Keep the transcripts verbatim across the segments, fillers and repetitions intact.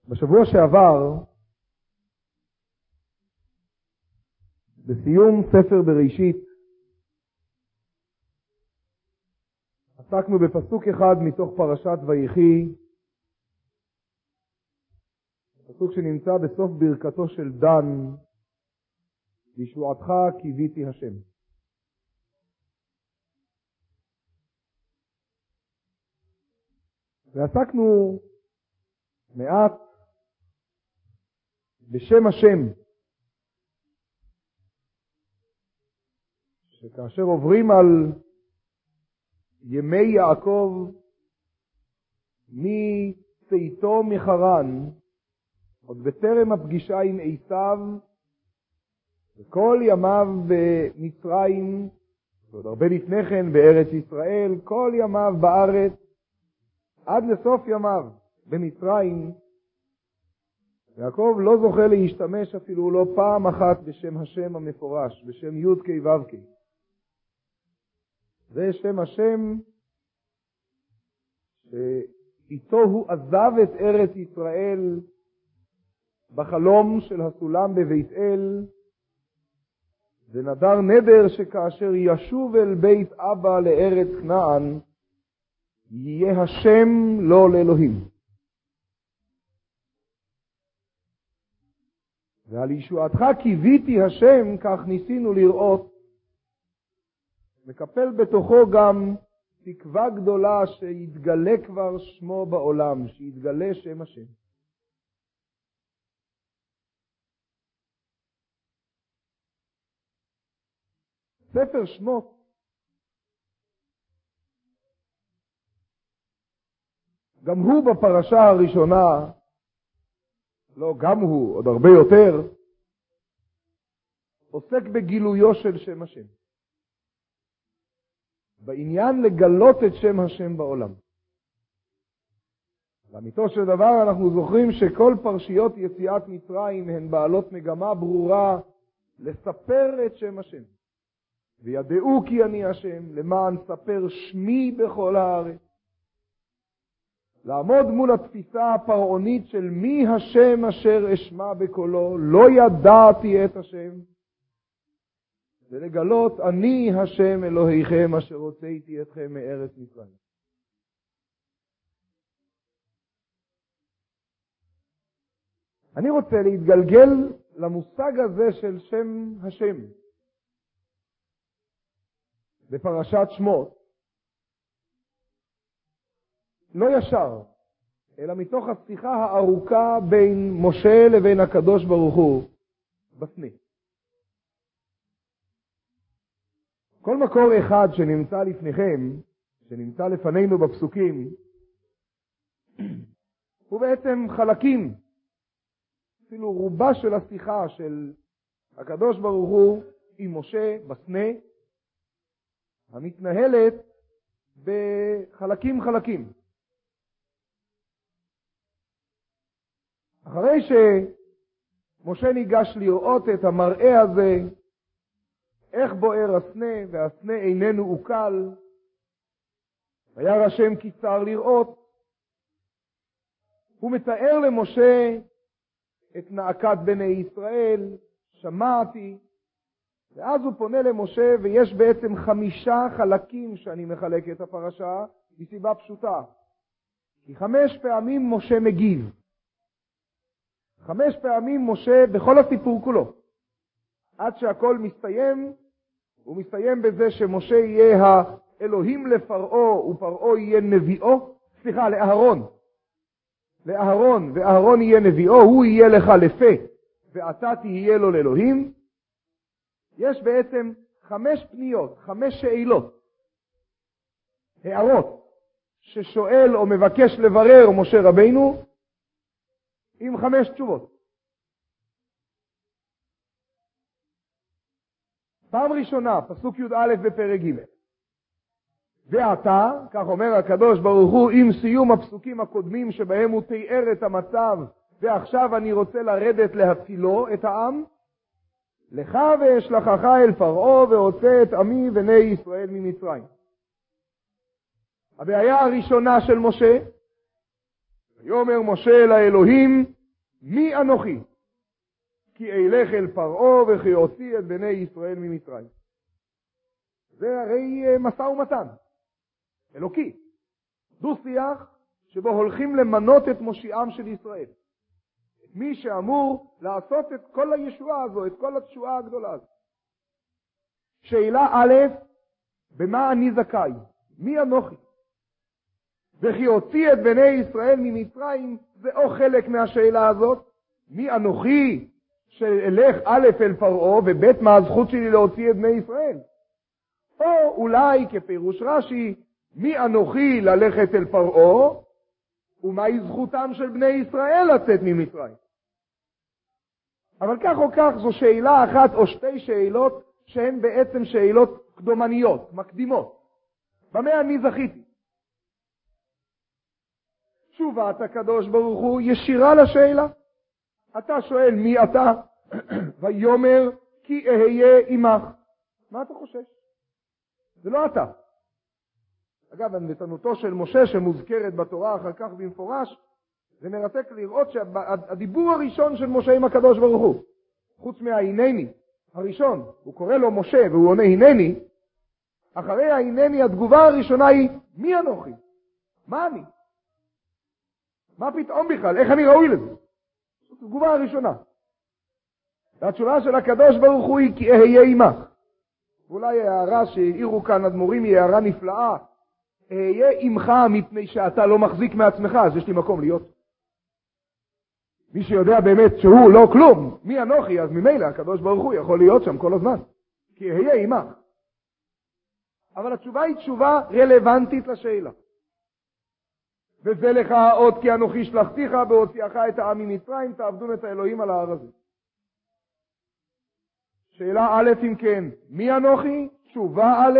בשבוע שעבר, בסיום ספר בראשית, עסקנו בפסוק אחד מתוך פרשת ויחי, פסוק שנמצא בסוף ברכתו של דן, בישועתך קיוויתי השם. ועסקנו מעט בשם השם, שכאשר עוברים על ימי יעקב מצאתו מחרן, עוד בטרם הפגישה עם עשיו, וכל ימיו במצרים, ועוד הרבה לפני כן בארץ ישראל, כל ימיו בארץ, עד לסוף ימיו במצרים, יעקב לא זוכה להשתמש אפילו לא פעם אחת בשם השם המפורש, בשם י' כ' ו' כ'. זה שם השם שאיתו הוא עזב את ארץ ישראל בחלום של הסולם בבית אל, ונדר נדר שכאשר ישוב אל בית אבא לארץ כנען, יהיה השם לו לאלוהים. ועל ישועתך קיוויתי השם, כך ניסינו לראות, מקפל בתוכו גם תקווה גדולה שיתגלה כבר שמו בעולם, שיתגלה שם השם. ספר שמות גם הוא בפרשה הראשונה, לא גם הוא, עוד הרבה יותר, עוסק בגילויו של שם השם. בעניין לגלות את שם השם בעולם. לאמיתו של דבר אנחנו זוכרים שכל פרשיות יציאת מצרים הן בעלות מגמה ברורה לספר את שם השם. וידעו כי אני השם, למען ספר שמי בכל הארץ. לעמוד מול התפיסה הפרעונית של מי השם אשר אשמע בקולו, לא ידעתי את השם. ולגלות אני השם אלוהיכם אשר הוצאתי אתכם מארץ מצרים. אני רוצה להתגלגל למושג הזה של שם השם בפרשת שמות, לא ישר, אלא מתוך השיחה הארוכה בין משה לבין הקדוש ברוך הוא בסנה. כל מקור אחד שנמצא לפניכם, שנמצא לפנינו בפסוקים, הוא בעצם חלקים, אפילו רובה של השיחה של הקדוש ברוך הוא עם משה בסנה, המתנהלת בחלקים חלקים. אחרי שמשה ניגש לראות את המראה הזה, איך בוער הסנה, והסנה איננו עוקל, וירא השם כי צר לראות, הוא מתאר למשה את נאקת בני ישראל, שמעתי, ואז הוא פונה למשה, ויש בעצם חמישה חלקים שאני מחלק את הפרשה, מסיבה פשוטה. כי חמש פעמים משה מגיב. חמש פעמים משה בכל הסיפור כולו. עד שהכל מסתיים, הוא מסתיים בזה שמשה יהיה האלוהים לפרעו, ופרעו יהיה נביאו, סליחה, לאהרון. לאהרון, ואהרון יהיה נביאו, הוא יהיה לך לפה, ואתה תהיה לו לאלוהים. יש בעצם חמש פניות, חמש שאלות, הערות, ששואל או מבקש לברר משה רבינו, עם חמש תשובות. פעם ראשונה, פסוק י"א בפרק ג'. ועתה, כך אומר הקדוש ברוך הוא, עם סיום הפסוקים הקודמים שבהם הוא תיאר את המצב, ועכשיו אני רוצה לרדת להצילו את העם, לך ואשלחך אל פרעה והוצא את עמי בני ישראל ממצרים. הבעיה הראשונה של משה, ויאמר משה אל האלוהים, מי אנוכי? כי אלך אל פרעה וכי אוציא את בני ישראל ממצרים. זה הרי משא ומתן, אלוקי. דו שיח שבו הולכים למנות את מושיעם של ישראל. מי שאמור לעשות את כל הישועה הזו, את כל התשועה הגדולה הזו. שאלה א', במה אני זכאי? מי אנוכי? וכי הוציא את בני ישראל ממצרים, זה או חלק מהשאלה הזאת, מי אנוכי שאלך א' אל פרעה וב' מה הזכות שלי להוציא את בני ישראל? או אולי כפירוש רש"י, מי אנוכי ללכת אל פרעה ומהי זכותם של בני ישראל לצאת ממצרים? אבל כך או כך זו שאלה אחת או שתי שאלות שהן בעצם שאלות קדומניות, מקדימות. במה אני זכיתי? תשובת הקדוש ברוך הוא ישירה לשאלה. אתה שואל מי אתה? ויאמר כי אהיה עמך. מה אתה חושש? זה לא אתה. אגב, הנתנותו של משה שמוזכרת בתורה אחר כך במפורש, זה מרתק לראות שהדיבור הראשון של משה עם הקדוש ברוך הוא, חוץ מההינני הראשון, הוא קורא לו משה והוא עונה הנני, אחרי ההינני התגובה הראשונה היא מי אנוכי? מה אני? מה פתאום בכלל? איך אני ראוי לזה? זאת התגובה הראשונה. והתשובה של הקדוש ברוך הוא היא כי אהיה עמך. ואולי הערה שהעירו כאן אדמו"רים היא הערה נפלאה. אהיה עמך מפני שאתה לא מחזיק מעצמך, אז יש לי מקום להיות. מי שיודע באמת שהוא לא כלום, מי אנוכי, אז ממילא הקדוש ברוך הוא יכול להיות שם כל הזמן. כי אהיה עמך. אבל התשובה היא תשובה רלוונטית לשאלה. וזה לך עוד כי אנוכי שלחתיך בהוציאך את העם ממצרים, תעבדון את האלוהים על ההר הזה. שאלה א' אם כן, מי אנוכי? תשובה א',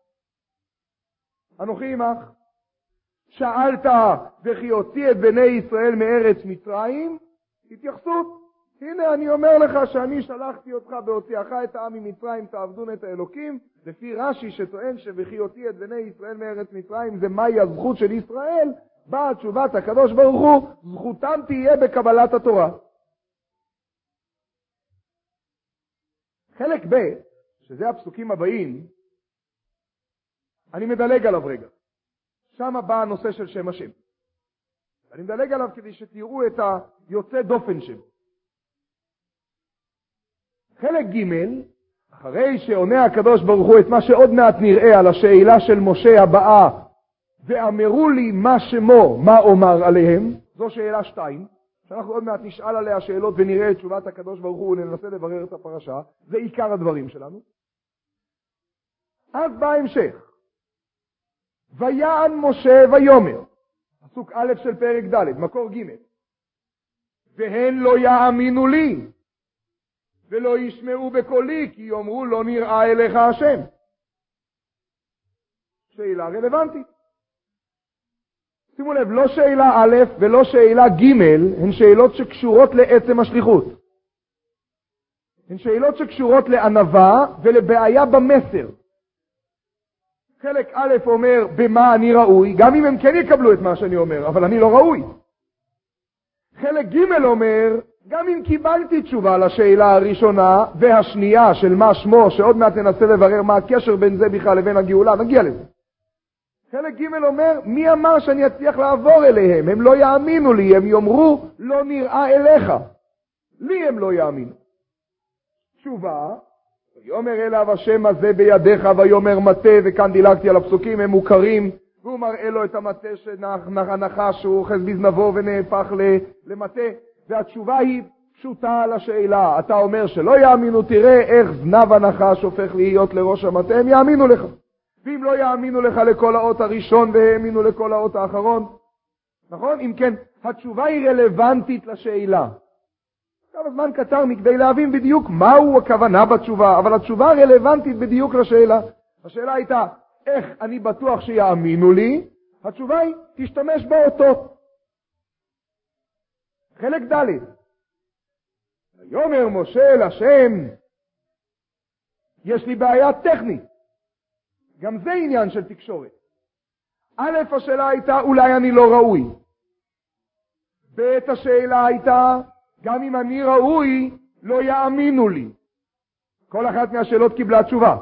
אנוכי עמך. שאלת וכי הוציא את בני ישראל מארץ מצרים? התייחסות. הנה אני אומר לך שאני שלחתי אותך בהוציאך את העם ממצרים, תעבדון את האלוקים. לפי רש"י שטוען שבכי הוציא את בני ישראל מארץ מצרים זה מהי הזכות של ישראל, באה תשובת הקדוש ברוך הוא, זכותם תהיה בקבלת התורה. חלק ב', שזה הפסוקים הבאים, אני מדלג עליו רגע. שם בא הנושא של שם השם. אני מדלג עליו כדי שתראו את היוצא דופן שלו. חלק ג', אחרי שעונה הקדוש ברוך הוא את מה שעוד מעט נראה על השאלה של משה הבאה, ואמרו לי מה שמו, מה אומר עליהם, זו שאלה שתיים, שאנחנו עוד מעט נשאל עליה שאלות ונראה את תשובת הקדוש ברוך הוא וננסה לברר את הפרשה, זה עיקר הדברים שלנו. אז בא המשך. ויען משה ויאמר, פסוק א' של פרק ד', מקור ג', והן לא יאמינו לי, ולא ישמעו בקולי, כי יאמרו לא נראה אליך השם. שאלה רלוונטית. שימו לב, לא שאלה א' ולא שאלה ג' הן שאלות שקשורות לעצם השליחות. הן שאלות שקשורות לענווה ולבעיה במסר. חלק א' אומר במה אני ראוי, גם אם הם כן יקבלו את מה שאני אומר, אבל אני לא ראוי. חלק ג' אומר, גם אם קיבלתי תשובה לשאלה הראשונה והשנייה של מה שמו, שעוד מעט ננסה לברר מה הקשר בין זה בכלל לבין הגאולה, נגיע לזה. חלק ג' אומר, מי אמר שאני אצליח לעבור אליהם? הם לא יאמינו לי, הם יאמרו, לא נראה אליך. לי הם לא יאמינו. תשובה, ויאמר אליו השם הזה בידיך, ויאמר מטה, וכאן דילגתי על הפסוקים, הם מוכרים, והוא מראה לו את המטה שנחש, שהוא אוחז בזנבו ונהפך למטה, והתשובה היא פשוטה על השאלה. אתה אומר שלא יאמינו, תראה איך זנב הנחש הופך להיות לראש המטה, הם יאמינו לך. ואם לא יאמינו לך לכל האות הראשון והאמינו לכל האות האחרון, נכון? אם כן, התשובה היא רלוונטית לשאלה. כמה זמן קצר מכדי להבין בדיוק מהו הכוונה בתשובה, אבל התשובה רלוונטית בדיוק לשאלה. השאלה הייתה, איך אני בטוח שיאמינו לי? התשובה היא, תשתמש באותות. חלק ד', ויאמר משה אל השם, יש לי בעיה טכנית. גם זה עניין של תקשורת. א', השאלה הייתה, אולי אני לא ראוי. ב', השאלה הייתה, גם אם אני ראוי, לא יאמינו לי. כל אחת מהשאלות קיבלה תשובה.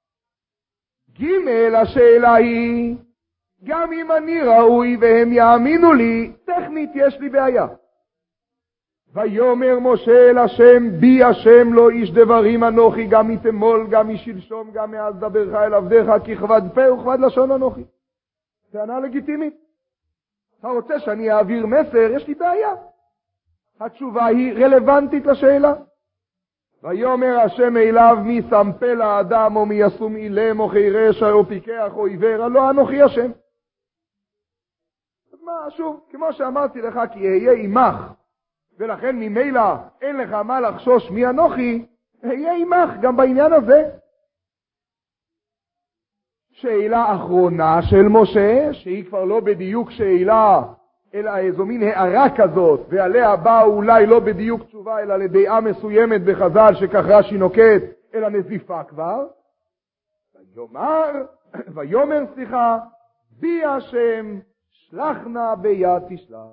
ג' השאלה היא, גם אם אני ראוי והם יאמינו לי, טכנית יש לי בעיה. ויאמר משה אל השם, בי השם לא איש דברים אנוכי, גם מתמול, גם משלשום, גם מאז דברך אל עבדיך, כי כבד פה וכבד לשון אנוכי. טענה לגיטימית. אתה רוצה שאני אעביר מסר? יש לי בעיה. התשובה היא רלוונטית לשאלה. ויאמר השם אליו, מי שם פה לאדם או מי ישום אילם או חירש או פיקח או עיוור, הלא אנוכי השם. אז מה, שוב, כמו שאמרתי לך, כי אהיה עמך, ולכן ממילא אין לך מה לחשוש מי אנוכי, אהיה עמך גם בעניין הזה. שאלה אחרונה של משה, שהיא כבר לא בדיוק שאלה, אלא איזו מין הערה כזאת, ועליה באה אולי לא בדיוק תשובה, אלא לדעה מסוימת בחז"ל, שכך רש"י נוקט, אלא נזיפה כבר. ויאמר, ויאמר סליחה, בי השם, שלח נא ביד תשלח.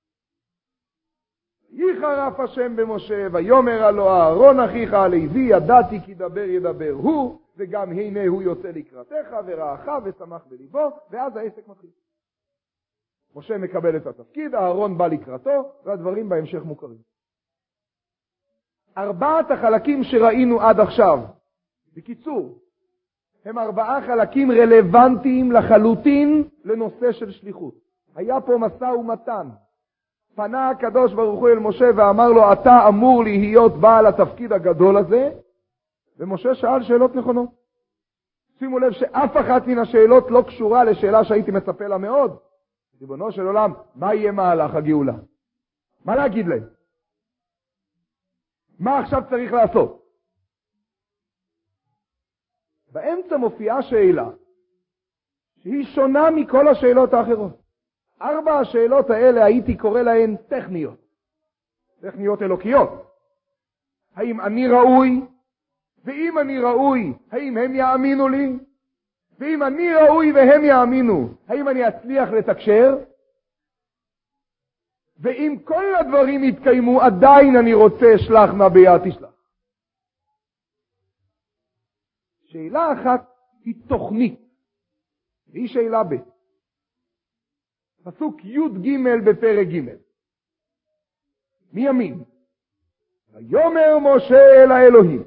יחרף השם במשה, ויאמר הלא אהרון אחיך הלוי, ידעתי כי דבר ידבר הוא, וגם הנה הוא יוצא לקראתך, ורעך ושמח בליבו, ואז העסק מתחיל. משה מקבל את התפקיד, אהרון בא לקראתו, והדברים בהמשך מוכרים. ארבעת החלקים שראינו עד עכשיו, בקיצור, הם ארבעה חלקים רלוונטיים לחלוטין לנושא של שליחות. היה פה משא ומתן. פנה הקדוש ברוך הוא אל משה ואמר לו, אתה אמור להיות בעל התפקיד הגדול הזה, ומשה שאל שאלות נכונות. שימו לב שאף אחת מן השאלות לא קשורה לשאלה שהייתי מצפה לה מאוד. ריבונו של עולם, מה יהיה מהלך הגאולה? מה להגיד להם? מה עכשיו צריך לעשות? באמצע מופיעה שאלה שהיא שונה מכל השאלות האחרות. ארבע השאלות האלה הייתי קורא להן טכניות. טכניות אלוקיות. האם אני ראוי? ואם אני ראוי, האם הם יאמינו לי? ואם אני ראוי והם יאמינו, האם אני אצליח לתקשר? ואם כל הדברים יתקיימו, עדיין אני רוצה שלח נא ביד תשלח. שאלה אחת היא תוכנית, והיא שאלה ב'. פסוק י' ג' בפרק ג'. מימין. ויאמר משה אל האלוהים,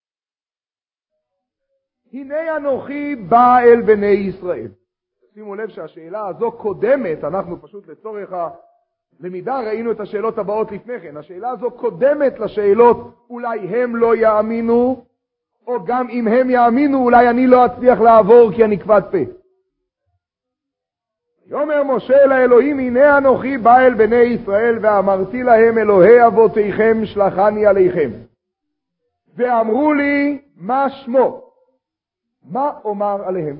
הנה אנוכי בא אל בני ישראל. שימו לב שהשאלה הזו קודמת, אנחנו פשוט לצורך הלמידה ראינו את השאלות הבאות לפני כן. השאלה הזו קודמת לשאלות אולי הם לא יאמינו, או גם אם הם יאמינו אולי אני לא אצליח לעבור כי אני כבד פה. יאמר משה אל האלוהים, הנה אנוכי בא אל בני ישראל ואמרתי להם, אלוהי אבותיכם שלחני עליכם. ואמרו לי, מה שמו? מה אומר עליהם?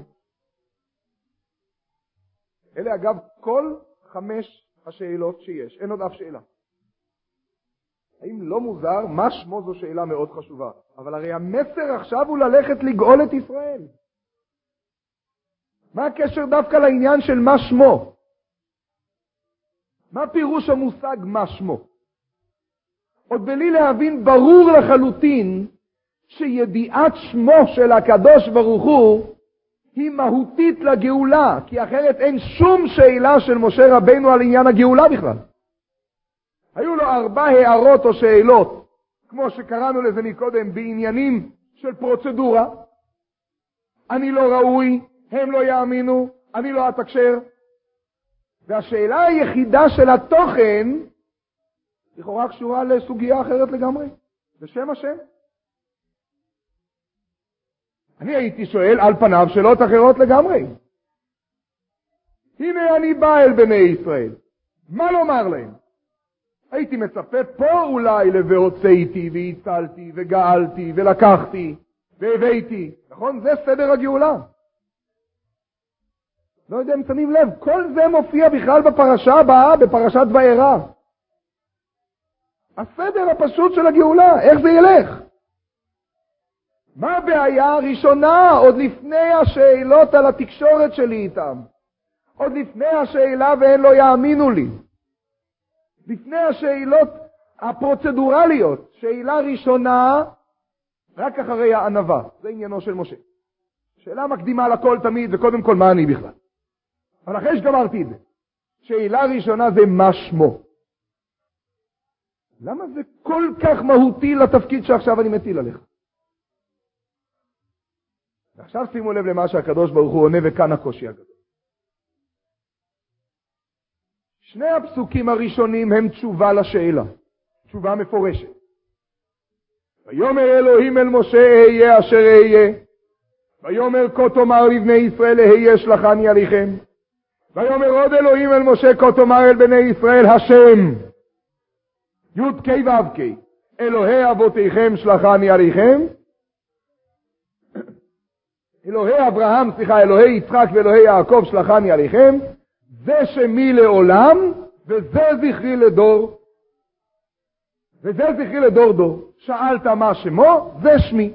אלה אגב כל חמש השאלות שיש, אין עוד אף שאלה. האם לא מוזר? מה שמו זו שאלה מאוד חשובה. אבל הרי המסר עכשיו הוא ללכת לגאול את ישראל. מה הקשר דווקא לעניין של מה שמו? מה פירוש המושג מה שמו? עוד בלי להבין ברור לחלוטין שידיעת שמו של הקדוש ברוך הוא היא מהותית לגאולה, כי אחרת אין שום שאלה של משה רבנו על עניין הגאולה בכלל. היו לו ארבע הערות או שאלות, כמו שקראנו לזה מקודם, בעניינים של פרוצדורה. אני לא ראוי, הם לא יאמינו, אני לא אתקשר. והשאלה היחידה של התוכן, לכאורה קשורה לסוגיה אחרת לגמרי, בשם השם. אני הייתי שואל על פניו שאלות אחרות לגמרי. הנה אני בא אל בני ישראל. מה לומר להם? הייתי מצפה פה אולי והוצאתי והצלתי וגאלתי ולקחתי והבאתי. נכון? זה סדר הגאולה. לא יודע אם שמים לב, כל זה מופיע בכלל בפרשה הבאה, בפרשת וארא. הסדר הפשוט של הגאולה, איך זה ילך? מה הבעיה הראשונה, עוד לפני השאלות על התקשורת שלי איתם? עוד לפני השאלה והם לא יאמינו לי. לפני השאלות הפרוצדורליות, שאלה ראשונה, רק אחרי הענווה, זה עניינו של משה. שאלה מקדימה לכל תמיד, וקודם כל מה אני בכלל. אבל אחרי שגמרתי את זה, שאלה ראשונה זה מה שמו. למה זה כל כך מהותי לתפקיד שעכשיו אני מטיל עליך? ועכשיו שימו לב למה שהקדוש ברוך הוא עונה, וכאן הקושי הגדול. שני הפסוקים הראשונים הם תשובה לשאלה, תשובה מפורשת. ויאמר אלוהים אל משה אהיה אשר אהיה, ויאמר כה תאמר לבני ישראל אהיה שלחני עליכם, ויאמר עוד אלוהים אל משה כה תאמר אל בני ישראל השם י' ק' ו' ק' אלוהי אבותיכם שלחני עליכם, אלוהי אברהם, סליחה, אלוהי יצחק ואלוהי יעקב שלחני עליכם, זה שמי לעולם וזה זכרי לדור, וזה זכרי לדור דור. שאלת מה שמו, זה שמי.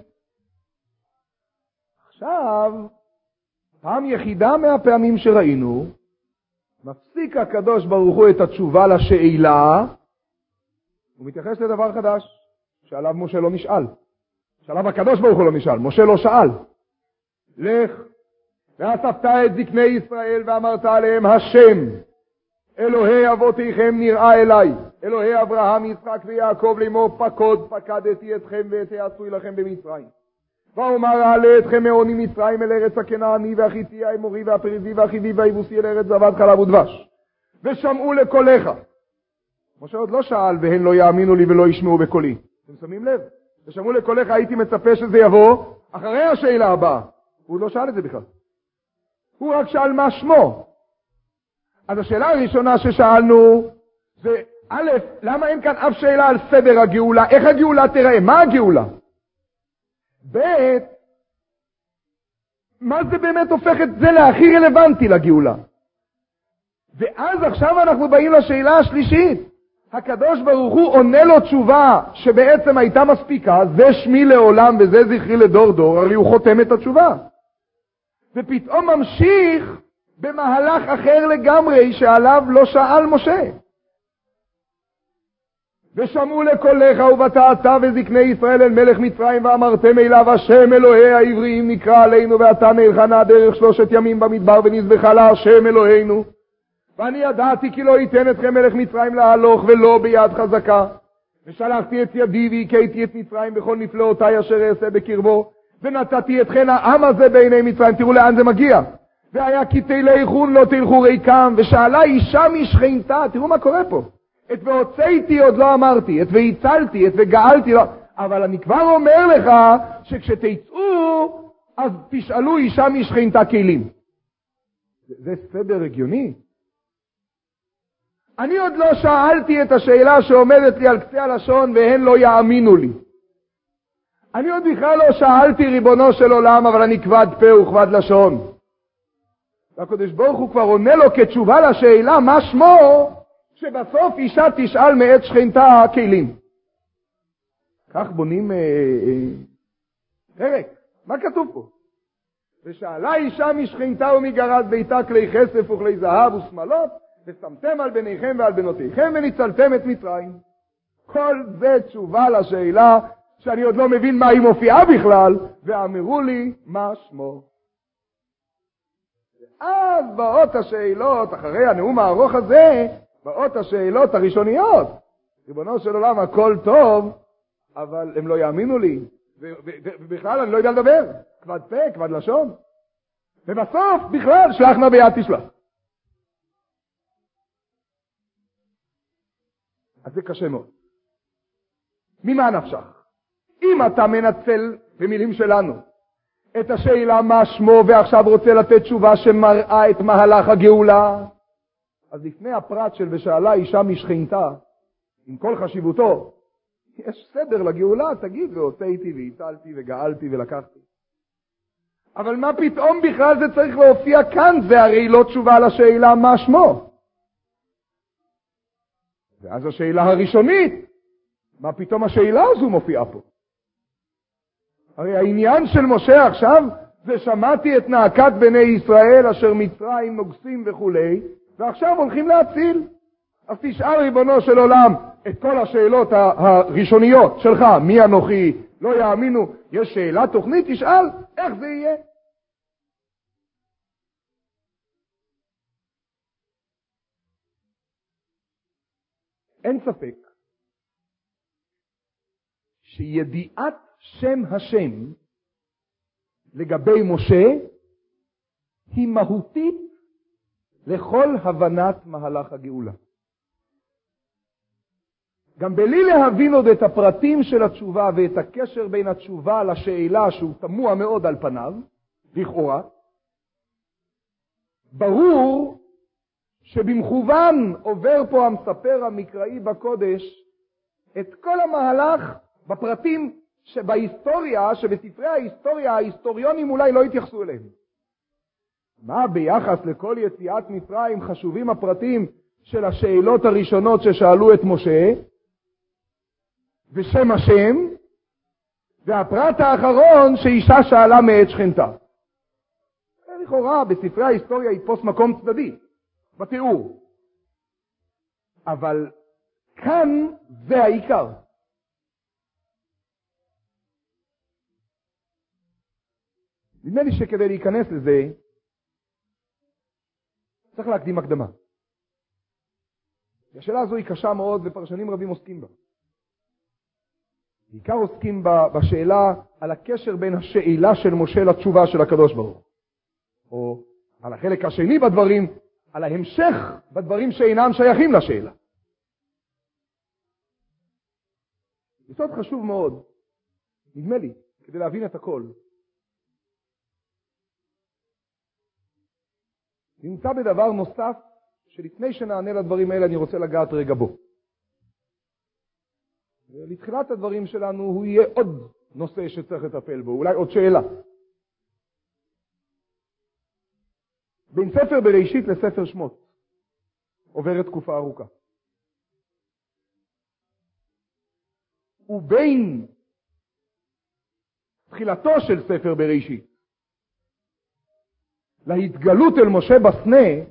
עכשיו, פעם יחידה מהפעמים שראינו, מפסיק הקדוש ברוך הוא את התשובה לשאלה, הוא מתייחס לדבר חדש, שעליו משה לא נשאל. שעליו הקדוש ברוך הוא לא נשאל, משה לא שאל. לך, ואספת את זקני ישראל ואמרת עליהם השם, אלוהי אבותיכם נראה אליי, אלוהי אברהם, יצחק ויעקב לאמור פקוד, פקדתי אתכם ואת העשוי לכם במצרים. ואומר אעלה אתכם מעוני מצרים אל ארץ הכנעני והחיתי האמורי והפריזי והחיבי והיבוסי אל ארץ זבת חלב ודבש. ושמעו לקולך. משה עוד לא שאל והן לא יאמינו לי ולא ישמעו בקולי. אתם שמים לב? ושמעו לקולך, הייתי מצפה שזה יבוא אחרי השאלה הבאה. הוא לא שאל את זה בכלל. הוא רק שאל מה שמו. אז השאלה הראשונה ששאלנו זה, א', למה אין כאן אף שאלה על סדר הגאולה? איך הגאולה תראה? מה הגאולה? ב', מה זה באמת הופך את זה להכי רלוונטי לגאולה? ואז עכשיו אנחנו באים לשאלה השלישית. הקדוש ברוך הוא עונה לו תשובה שבעצם הייתה מספיקה, זה שמי לעולם וזה זכרי לדור דור, הרי הוא חותם את התשובה. ופתאום ממשיך במהלך אחר לגמרי שעליו לא שאל משה. ושמעו לקולך ובטעת וזקני ישראל אל מלך מצרים ואמרתם אליו השם אלוהי העבריים נקרא עלינו ואתה נלחנה דרך שלושת ימים במדבר ונזבחה לה השם אלוהינו. ואני ידעתי כי לא ייתן אתכם מלך מצרים להלוך ולא ביד חזקה. ושלחתי את ידי והכיתי את מצרים בכל נפלאותיי אשר אעשה בקרבו. ונתתי אתכן העם הזה בעיני מצרים. תראו לאן זה מגיע. והיה כי תלכון לא תלכו ריקם. ושאלה אישה משכנתה. תראו מה קורה פה. את והוצאתי עוד לא אמרתי. את והצלתי, את וגאלתי לא. אבל אני כבר אומר לך שכשתצאו אז תשאלו אישה משכנתה כלים. זה, זה סדר הגיוני. אני עוד לא שאלתי את השאלה שעומדת לי על קצה הלשון והן לא יאמינו לי. אני עוד בכלל לא שאלתי ריבונו של עולם, אבל אני כבד פה וכבד לשון. והקדוש ברוך הוא כבר עונה לו כתשובה לשאלה מה שמו, שבסוף אישה תשאל מאת שכנתה כלים. כך בונים אה, אה, פרק. מה כתוב פה? ושאלה אישה משכנתה ומגרד ביתה כלי כסף וכלי זהב ושמלות, ושמתם על בניכם ועל בנותיכם וניצלתם את מצרים. כל זה תשובה לשאלה שאני עוד לא מבין מה היא מופיעה בכלל, ואמרו לי מה שמו. אז באות השאלות, אחרי הנאום הארוך הזה, באות השאלות הראשוניות. ריבונו של עולם, הכל טוב, אבל הם לא יאמינו לי. ובכלל אני לא יודע לדבר. כבד פה, כבד לשון. ובסוף, בכלל, שלח נא ביד תשלח. אז זה קשה מאוד. ממה נפשך? אם אתה מנצל במילים שלנו את השאלה מה שמו ועכשיו רוצה לתת תשובה שמראה את מהלך הגאולה, אז לפני הפרט של ושאלה אישה משכנתה, עם כל חשיבותו, יש סדר לגאולה, תגיד, והוצאתי והצלתי וגאלתי ולקחתי. אבל מה פתאום בכלל זה צריך להופיע כאן? זה הרי לא תשובה לשאלה מה שמו. ואז השאלה הראשונית, מה פתאום השאלה הזו מופיעה פה? הרי העניין של משה עכשיו זה שמעתי את נאקת בני ישראל אשר מצרים נוגסים וכו', ועכשיו הולכים להציל. אז תשאל ריבונו של עולם, את כל השאלות הראשוניות שלך, מי אנוכי, לא יאמינו, יש שאלה תוכנית, תשאל איך זה יהיה. אין ספק שידיעת שם השם לגבי משה היא מהותית לכל הבנת מהלך הגאולה. גם בלי להבין עוד את הפרטים של התשובה ואת הקשר בין התשובה לשאלה שהוא תמוה מאוד על פניו, לכאורה, ברור שבמכוון עובר פה המספר המקראי בקודש את כל המהלך בפרטים שבהיסטוריה, שבספרי ההיסטוריה ההיסטוריונים אולי לא התייחסו אליהם. מה ביחס לכל יציאת מצרים חשובים הפרטים של השאלות הראשונות ששאלו את משה, ושם השם, והפרט האחרון שאישה שאלה מאת שכנתה. לכאורה בספרי ההיסטוריה יתפוס מקום צדדי בתיאור, אבל כאן זה העיקר. נדמה לי שכדי להיכנס לזה צריך להקדים הקדמה. השאלה הזו היא קשה מאוד ופרשנים רבים עוסקים בה. בעיקר עוסקים בשאלה על הקשר בין השאלה של משה לתשובה של הקדוש ברוך הוא, או על החלק השני בדברים, על ההמשך בדברים שאינם שייכים לשאלה. יסוד חשוב מאוד, נדמה לי, כדי להבין את הכל. נמצא בדבר נוסף שלפני שנענה לדברים האלה אני רוצה לגעת רגע בו. לתחילת הדברים שלנו הוא יהיה עוד נושא שצריך לטפל בו, אולי עוד שאלה. בין ספר בראשית לספר שמות עוברת תקופה ארוכה. ובין תחילתו של ספר בראשית להתגלות אל משה בסנה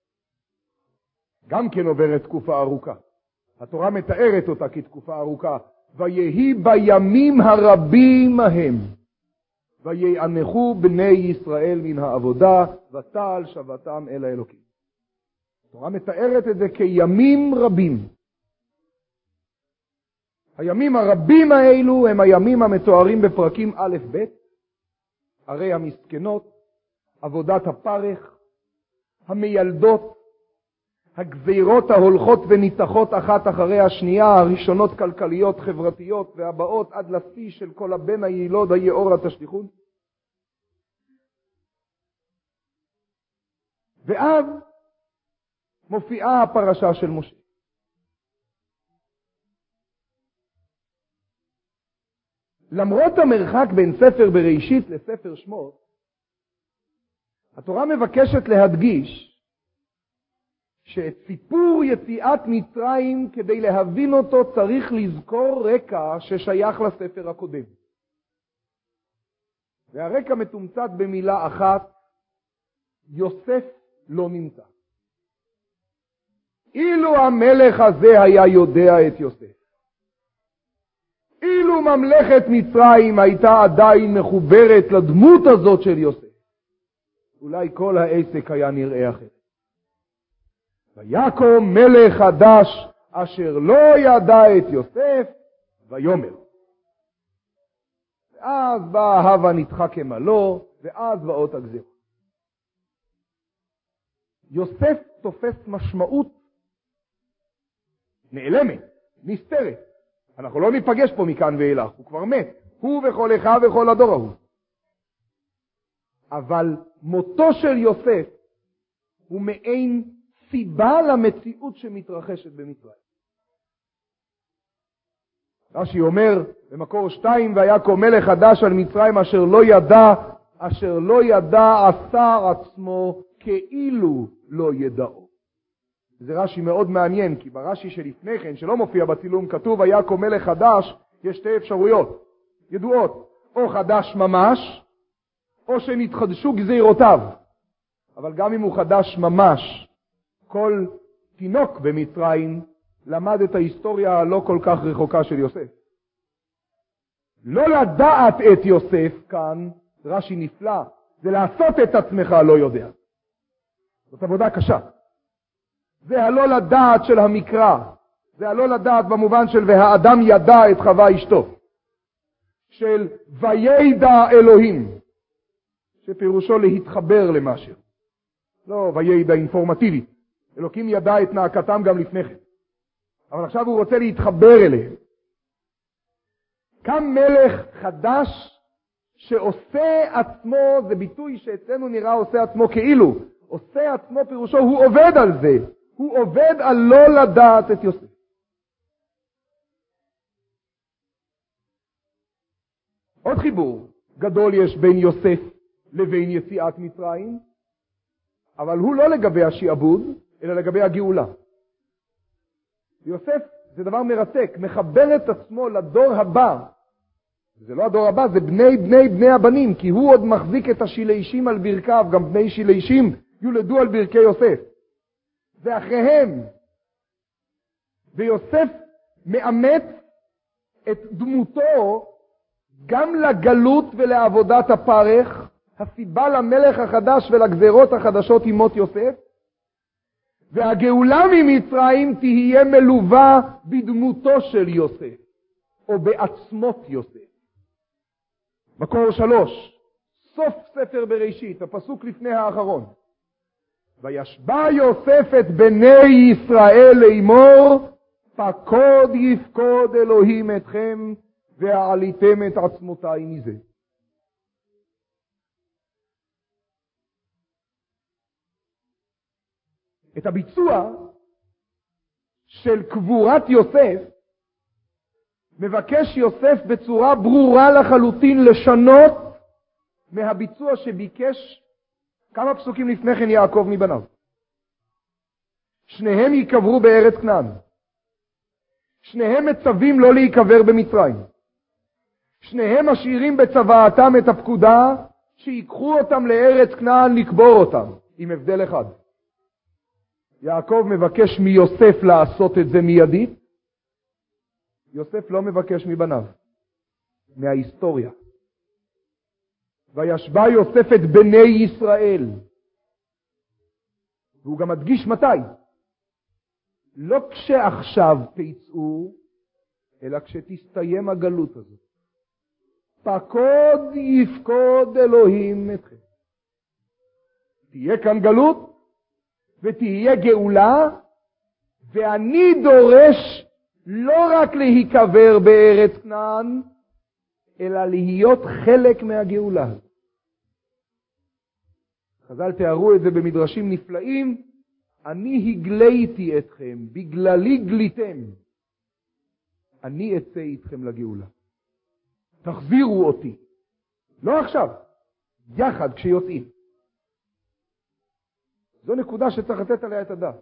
גם כן עוברת תקופה ארוכה. התורה מתארת אותה כתקופה ארוכה. ויהי בימים הרבים ההם ויענחו בני ישראל מן העבודה ותעל שבתם אל האלוקים. התורה מתארת את זה כימים רבים. הימים הרבים האלו הם הימים המתוארים בפרקים א' ב', ערי המסכנות, עבודת הפרך, המיילדות, הגזירות ההולכות וניתחות אחת אחרי השנייה, הראשונות כלכליות, חברתיות, והבאות עד לשיא של כל הבן הילוד היאור לתשליכות. ואז מופיעה הפרשה של משה. למרות המרחק בין ספר בראשית לספר שמות, התורה מבקשת להדגיש שאת סיפור יציאת מצרים כדי להבין אותו צריך לזכור רקע ששייך לספר הקודם. והרקע מתומצת במילה אחת, יוסף לא נמצא. אילו המלך הזה היה יודע את יוסף, אילו ממלכת מצרים הייתה עדיין מחוברת לדמות הזאת של יוסף, אולי כל העסק היה נראה אחרת. ויקום מלך חדש אשר לא ידע את יוסף ויאמר. ואז באה הווה נדחק כמלוא, ואז באות הגזירה. יוסף תופס משמעות נעלמת, נסתרת. אנחנו לא ניפגש פה מכאן ואילך, הוא כבר מת, הוא וכל אחיו וכל הדור ההוא. אבל מותו של יוסף הוא מעין סיבה למציאות שמתרחשת במצרים. רש"י אומר במקור שתיים, ויקום מלך חדש על מצרים אשר לא ידע, אשר לא ידע עשה עצמו כאילו לא ידעו. זה רש"י מאוד מעניין, כי ברש"י שלפני כן, שלא מופיע בצילום, כתוב ויקום מלך חדש, יש שתי אפשרויות ידועות, או חדש ממש, או שנתחדשו גזירותיו. אבל גם אם הוא חדש ממש, כל תינוק במצרים למד את ההיסטוריה הלא כל כך רחוקה של יוסף. לא לדעת את יוסף כאן, רש"י נפלא, זה לעשות את עצמך לא יודע. זאת עבודה קשה. זה הלא לדעת של המקרא. זה הלא לדעת במובן של והאדם ידע את חווה אשתו. של וידע אלוהים. שפירושו להתחבר למשהו. לא וידע אינפורמטיבי. אלוקים ידע את נעקתם גם לפני כן. אבל עכשיו הוא רוצה להתחבר אליהם. קם מלך חדש שעושה עצמו, זה ביטוי שאצלנו נראה עושה עצמו כאילו. עושה עצמו פירושו, הוא עובד על זה. הוא עובד על לא לדעת את יוסף. עוד חיבור גדול יש בין יוסף לבין יציאת מצרים, אבל הוא לא לגבי השיעבוד, אלא לגבי הגאולה. יוסף זה דבר מרתק, מחבר את עצמו לדור הבא. זה לא הדור הבא, זה בני בני בני הבנים, כי הוא עוד מחזיק את השילשים על ברכיו, גם בני שילשים יולדו על ברכי יוסף. ואחריהם, ויוסף מאמץ את דמותו גם לגלות ולעבודת הפרך, הסיבה למלך החדש ולגזרות החדשות עם מות יוסף, והגאולה ממצרים תהיה מלווה בדמותו של יוסף, או בעצמות יוסף. מקור שלוש, סוף ספר בראשית, הפסוק לפני האחרון. וישבע יוסף את בני ישראל לאמור, פקוד יפקוד אלוהים אתכם, והעליתם את עצמותיי מזה. את הביצוע של קבורת יוסף מבקש יוסף בצורה ברורה לחלוטין לשנות מהביצוע שביקש כמה פסוקים לפני כן יעקב מבניו. שניהם ייקברו בארץ כנען. שניהם מצווים לא להיקבר במצרים. שניהם משאירים בצוואתם את הפקודה שיקחו אותם לארץ כנען לקבור אותם, עם הבדל אחד. יעקב מבקש מיוסף לעשות את זה מיידית. יוסף לא מבקש מבניו, מההיסטוריה. וישבע יוסף את בני ישראל. והוא גם מדגיש מתי. לא כשעכשיו תיצאו, אלא כשתסתיים הגלות הזאת. פקוד יפקוד אלוהים אתכם. תהיה כאן גלות, ותהיה גאולה, ואני דורש לא רק להיקבר בארץ כנען, אלא להיות חלק מהגאולה. חז"ל תיארו את זה במדרשים נפלאים, אני הגליתי אתכם, בגללי גליתם. אני אצא איתכם לגאולה. תחזירו אותי. לא עכשיו, יחד כשיוצאים. זו נקודה שצריך לתת עליה את הדעת.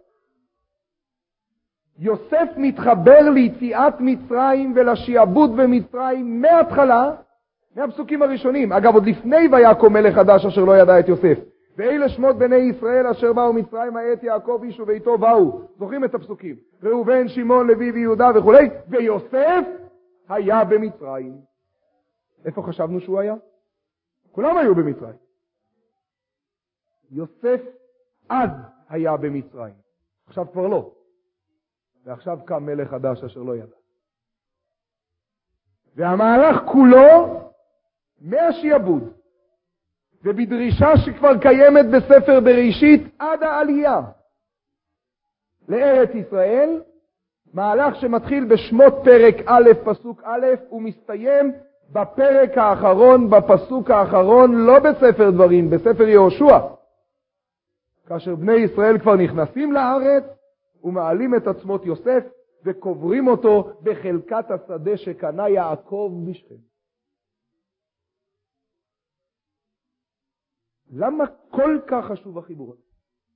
יוסף מתחבר ליציאת מצרים ולשיעבוד במצרים מההתחלה, מהפסוקים הראשונים. אגב, עוד לפני ויקום מלך חדש אשר לא ידע את יוסף. ואלה שמות בני ישראל אשר באו מצרים העת יעקב איש וביתו באו. זוכרים את הפסוקים? ראובן, שמעון, לוי ויהודה וכו'. ויוסף היה במצרים. איפה חשבנו שהוא היה? כולם היו במצרים. יוסף אז היה במצרים. עכשיו כבר לא. ועכשיו קם מלך חדש אשר לא ידע. והמהלך כולו מהשיעבוד ובדרישה שכבר קיימת בספר בראשית עד העלייה לארץ ישראל, מהלך שמתחיל בשמות פרק א' פסוק א' ומסתיים בפרק האחרון, בפסוק האחרון, לא בספר דברים, בספר יהושע, כאשר בני ישראל כבר נכנסים לארץ ומעלים את עצמות יוסף וקוברים אותו בחלקת השדה שקנה יעקב בשכם. למה כל כך חשוב החיבור הזה?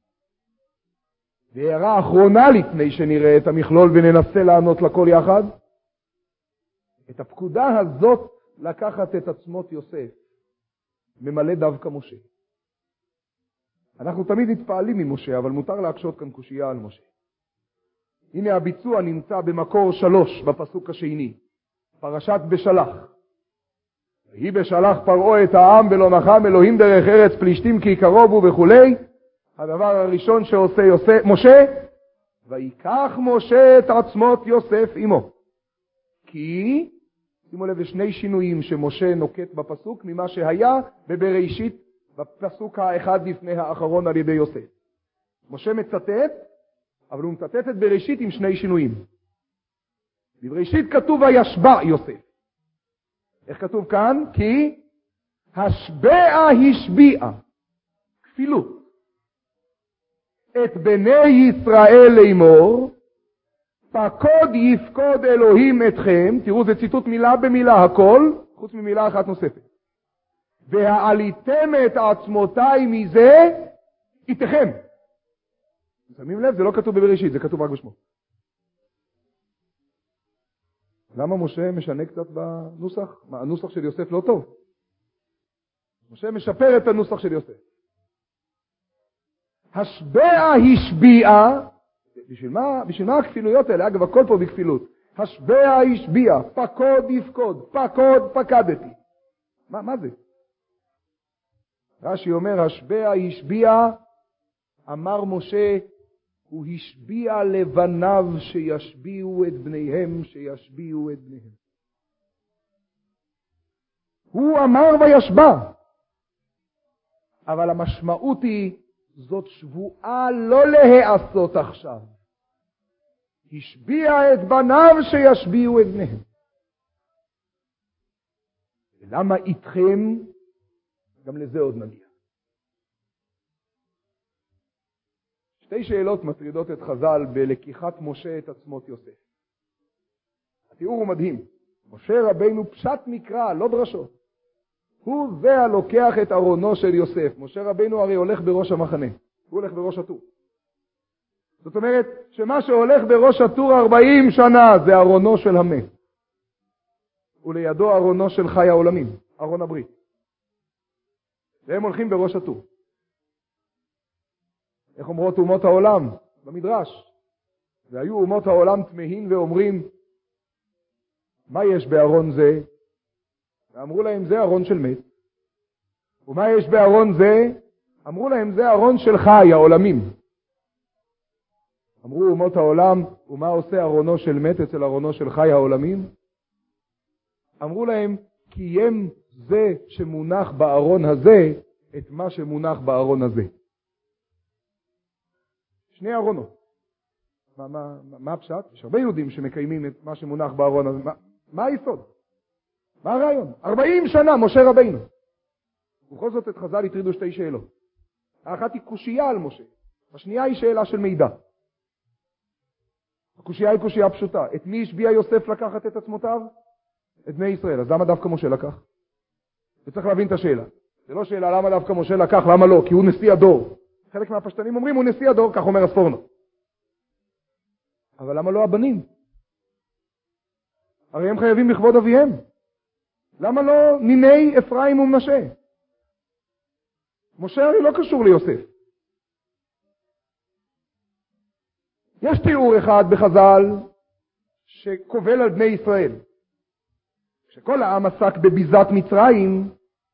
והערה אחרונה לפני שנראה את המכלול וננסה לענות לכל יחד, את הפקודה הזאת לקחת את עצמות יוסף ממלא דווקא משה. אנחנו תמיד מתפעלים ממשה, אבל מותר להקשות כאן קושייה על משה. הנה הביצוע נמצא במקור שלוש בפסוק השני, פרשת בשלח. והיא בשלח פרעה את העם ולא נחם אלוהים דרך ארץ פלישתים כי קרובו וכולי. הדבר הראשון שעושה יוסף, משה, ויקח משה את עצמות יוסף עמו. כי, שימו לב, שני שינויים שמשה נוקט בפסוק ממה שהיה בבראשית בפסוק האחד לפני האחרון על ידי יוסף. משה מצטט, אבל הוא מצטט את בראשית עם שני שינויים. בבראשית כתוב וישבע יוסף. איך כתוב כאן? כי השבע השביע, כפילות, את בני ישראל לאמור, פקוד יפקוד אלוהים אתכם, תראו זה ציטוט מילה במילה הכל, חוץ ממילה אחת נוספת. והעליתם את עצמותיי מזה איתכם. שמים לב, זה לא כתוב בבראשית, זה כתוב רק בשמו. למה משה משנה קצת בנוסח? מה, הנוסח של יוסף לא טוב. משה משפר את הנוסח של יוסף. השבע השביע, בשביל מה, בשביל מה הכפילויות האלה? אגב, הכל פה בכפילות. השבע השביע, פקוד יפקוד, פקוד פקדתי. מה, מה זה? רש"י אומר, השבע השביע, אמר משה, הוא השביע לבניו שישביעו את בניהם, שישביעו את בניהם. הוא אמר וישבע. אבל המשמעות היא, זאת שבועה לא להיעשות עכשיו. השביע את בניו שישביעו את בניהם. ולמה איתכם? גם לזה עוד נגיע. שתי שאלות מטרידות את חז"ל בלקיחת משה את עצמות יוסף. התיאור הוא מדהים. משה רבינו פשט מקרא, לא דרשות. הוא זה הלוקח את ארונו של יוסף. משה רבינו הרי הולך בראש המחנה. הוא הולך בראש הטור. זאת אומרת שמה שהולך בראש הטור ארבעים שנה זה ארונו של המת. ולידו ארונו של חי העולמים, ארון הברית. והם הולכים בראש הטור. איך אומרות אומות העולם? במדרש. והיו אומות העולם תמהים ואומרים, מה יש בארון זה? ואמרו להם, זה ארון של מת. ומה יש בארון זה? אמרו להם, זה ארון של חי, העולמים. אמרו אומות העולם, ומה עושה ארונו של מת אצל ארונו של חי, העולמים? אמרו להם, קיים זה שמונח בארון הזה, את מה שמונח בארון הזה. שני ארונות. מה, מה, מה הפשט? יש הרבה יהודים שמקיימים את מה שמונח בארון הזה. מה, מה היסוד? מה הרעיון? ארבעים שנה, משה רבינו. ובכל זאת את חז"ל הטרידו שתי שאלות. האחת היא קושייה על משה. השנייה היא שאלה של מידע. הקושייה היא קושייה פשוטה. את מי השביע יוסף לקחת את עצמותיו? את בני ישראל. אז למה דווקא משה לקח? וצריך להבין את השאלה. זה לא שאלה למה דווקא משה לקח, למה לא? כי הוא נשיא הדור. חלק מהפשטנים אומרים הוא נשיא הדור, כך אומר הספורנו. אבל למה לא הבנים? הרי הם חייבים לכבוד אביהם. למה לא ניני אפרים ומנשה? משה הרי לא קשור ליוסף. יש תיאור אחד בחז"ל שקובל על בני ישראל. כשכל העם עסק בביזת מצרים,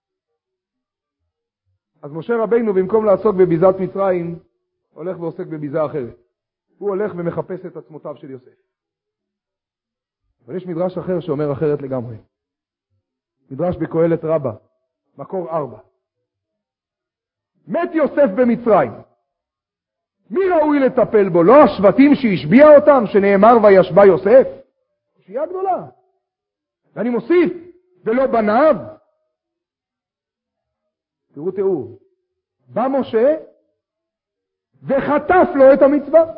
אז משה רבינו במקום לעסוק בביזת מצרים, הולך ועוסק בביזה אחרת. הוא הולך ומחפש את עצמותיו של יוסף. אבל יש מדרש אחר שאומר אחרת לגמרי. מדרש בקהלת רבה, מקור ארבע. מת יוסף במצרים. מי ראוי לטפל בו? לא השבטים שהשביע אותם, שנאמר וישבע יוסף? קושייה גדולה. ואני מוסיף, ולא בניו. תראו תיאור. בא משה וחטף לו את המצווה.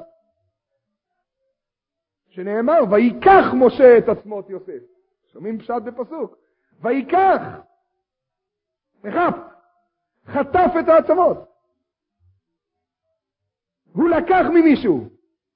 שנאמר, ויקח משה את עצמות יוסף. שומעים פשט בפסוק. ויקח. מחף. חטף את העצמות. הוא לקח ממישהו.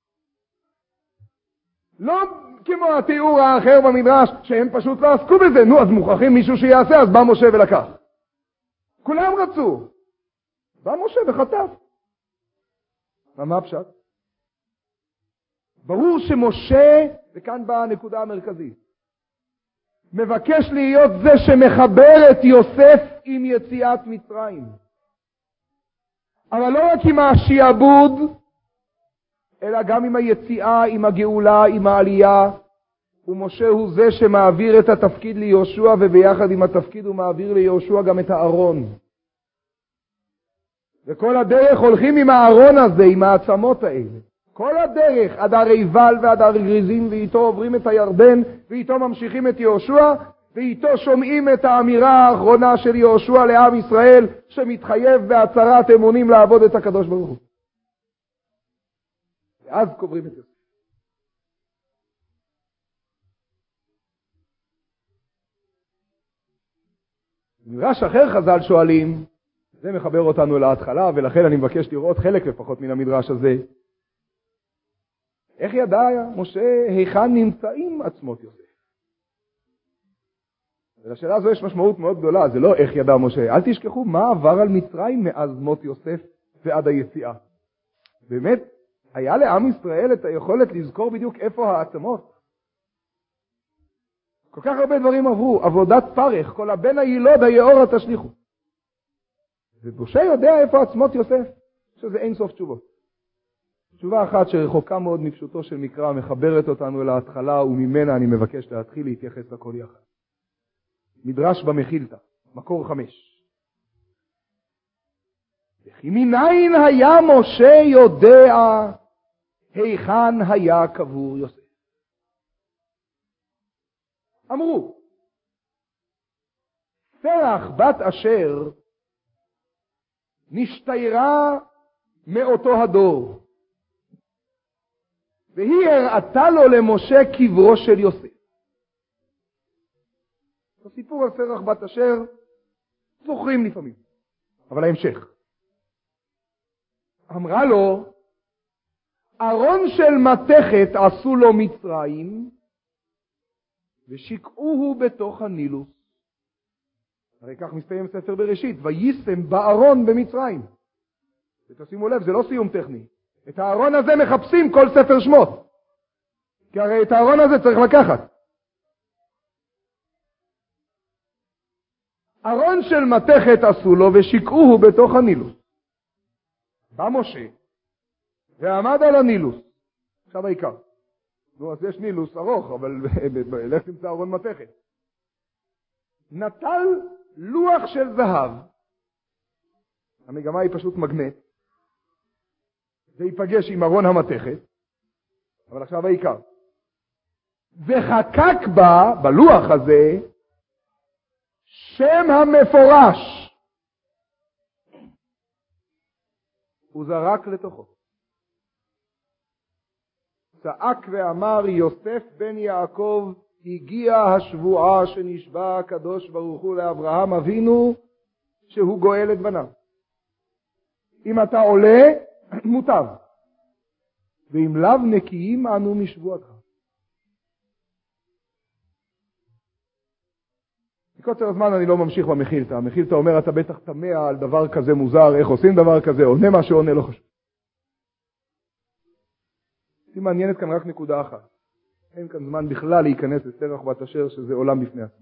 לא כמו התיאור האחר במדרש, שהם פשוט לא עסקו בזה. נו, אז מוכרחים מישהו שיעשה, אז בא משה ולקח. כולם רצו. בא משה וחטף. מה הפשט? ברור שמשה, וכאן באה הנקודה המרכזית, מבקש להיות זה שמחבר את יוסף עם יציאת מצרים. אבל לא רק עם השיעבוד, אלא גם עם היציאה, עם הגאולה, עם העלייה. ומשה הוא זה שמעביר את התפקיד ליהושע, וביחד עם התפקיד הוא מעביר ליהושע גם את הארון. וכל הדרך הולכים עם הארון הזה, עם העצמות האלה. כל הדרך עד הר עיבל ועד הר גריזים, ואיתו עוברים את הירדן, ואיתו ממשיכים את יהושע, ואיתו שומעים את האמירה האחרונה של יהושע לעם ישראל, שמתחייב בהצהרת אמונים לעבוד את הקדוש ברוך הוא. ואז קוברים את זה. מדרש אחר חז"ל שואלים, זה מחבר אותנו להתחלה, ולכן אני מבקש לראות חלק לפחות מן המדרש הזה. איך ידע משה היכן נמצאים עצמות יוסף? ולשאלה הזו יש משמעות מאוד גדולה, זה לא איך ידע משה. אל תשכחו מה עבר על מצרים מאז מות יוסף ועד היציאה. באמת, היה לעם ישראל את היכולת לזכור בדיוק איפה העצמות. כל כך הרבה דברים עברו, עבודת פרך, כל הבן הילוד היאורה תשליחו. ומשה יודע איפה עצמות יוסף, שזה אין סוף תשובות. תשובה אחת שרחוקה מאוד מפשוטו של מקרא, מחברת אותנו להתחלה, וממנה אני מבקש להתחיל להתייחס לכל יחד. מדרש במחילתא, מקור חמש. וכי מניין היה משה יודע היכן היה קבור יוסף? אמרו, סרח בת אשר נשתיירה מאותו הדור, והיא הראתה לו למשה קברו של יוסף. הסיפור על סרח בת אשר זוכרים לפעמים, אבל ההמשך. אמרה לו, ארון של מתכת עשו לו מצרים, ושיקעוהו בתוך הנילוס. הרי כך מסתיים ספר בראשית, ויישם בארון במצרים. ותשימו לב, זה לא סיום טכני. את הארון הזה מחפשים כל ספר שמות. כי הרי את הארון הזה צריך לקחת. ארון של מתכת עשו לו ושיקעוהו בתוך הנילוס. בא משה ועמד על הנילוס. עכשיו העיקר. נו, אז יש נילוס ארוך, אבל לך תמצא ארון מתכת. נטל לוח של זהב. המגמה היא פשוט מגנט. זה ייפגש עם ארון המתכת. אבל עכשיו העיקר. וחקק בה, בלוח הזה, שם המפורש. הוא זרק לתוכו. צעק ואמר, יוסף בן יעקב, הגיע השבועה שנשבע הקדוש ברוך הוא לאברהם אבינו, שהוא גואל את בניו. אם אתה עולה, מוטב. ואם לאו נקיים אנו משבועתך. בקוצר הזמן אני לא ממשיך במחילתא. המחילתא אומר, אתה בטח תמה על דבר כזה מוזר, איך עושים דבר כזה, עונה מה שעונה לא חשוב. היא מעניינת כאן רק נקודה אחת. אין כאן זמן בכלל להיכנס לסרח בת אשר, שזה עולם בפני עצמו.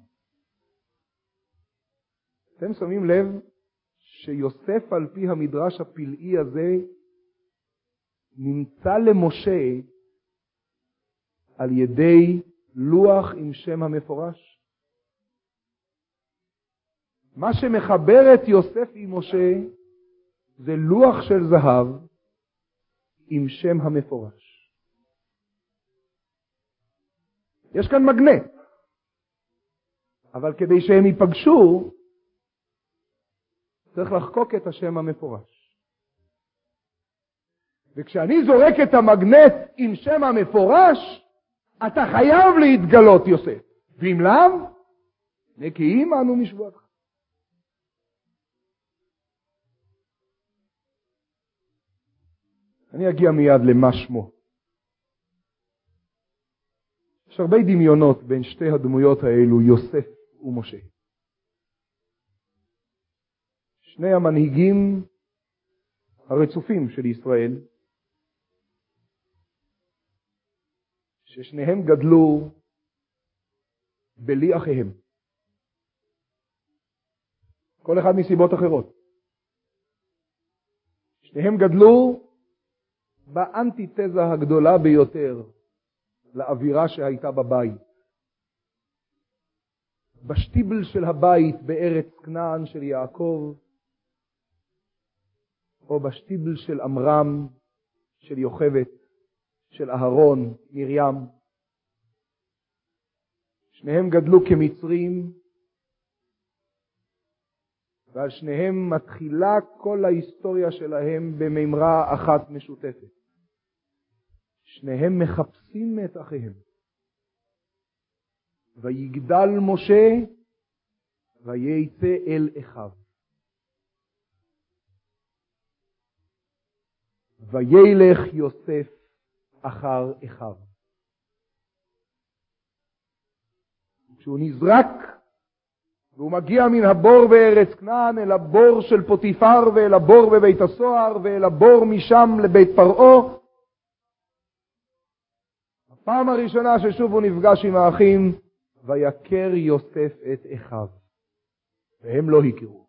אתם שמים לב שיוסף על פי המדרש הפלאי הזה נמצא למשה על ידי לוח עם שם המפורש. מה שמחבר את יוסף עם משה זה לוח של זהב עם שם המפורש. יש כאן מגנט. אבל כדי שהם ייפגשו, צריך לחקוק את השם המפורש. וכשאני זורק את המגנט עם שם המפורש, אתה חייב להתגלות יוסף. ואם לאו, נקיים אנו משבועתך. אני אגיע מיד למה שמו. יש הרבה דמיונות בין שתי הדמויות האלו, יוסף ומשה. שני המנהיגים הרצופים של ישראל, ששניהם גדלו בלי אחיהם. כל אחד מסיבות אחרות. שניהם גדלו באנטיתזה הגדולה ביותר לאווירה שהייתה בבית. בשטיבל של הבית בארץ כנען של יעקב, או בשטיבל של אמרם, של יוכבד, של אהרון, מרים. שניהם גדלו כמצרים, ועל שניהם מתחילה כל ההיסטוריה שלהם בממרה אחת משותפת. שניהם מחפשים את אחיהם. ויגדל משה וייצא אל אחיו. וילך יוסף אחר אחיו. כשהוא נזרק והוא מגיע מן הבור בארץ כנען אל הבור של פוטיפר ואל הבור בבית הסוהר ואל הבור משם לבית פרעה, הפעם הראשונה ששוב הוא נפגש עם האחים, ויקר יוסף את אחיו, והם לא הכירו.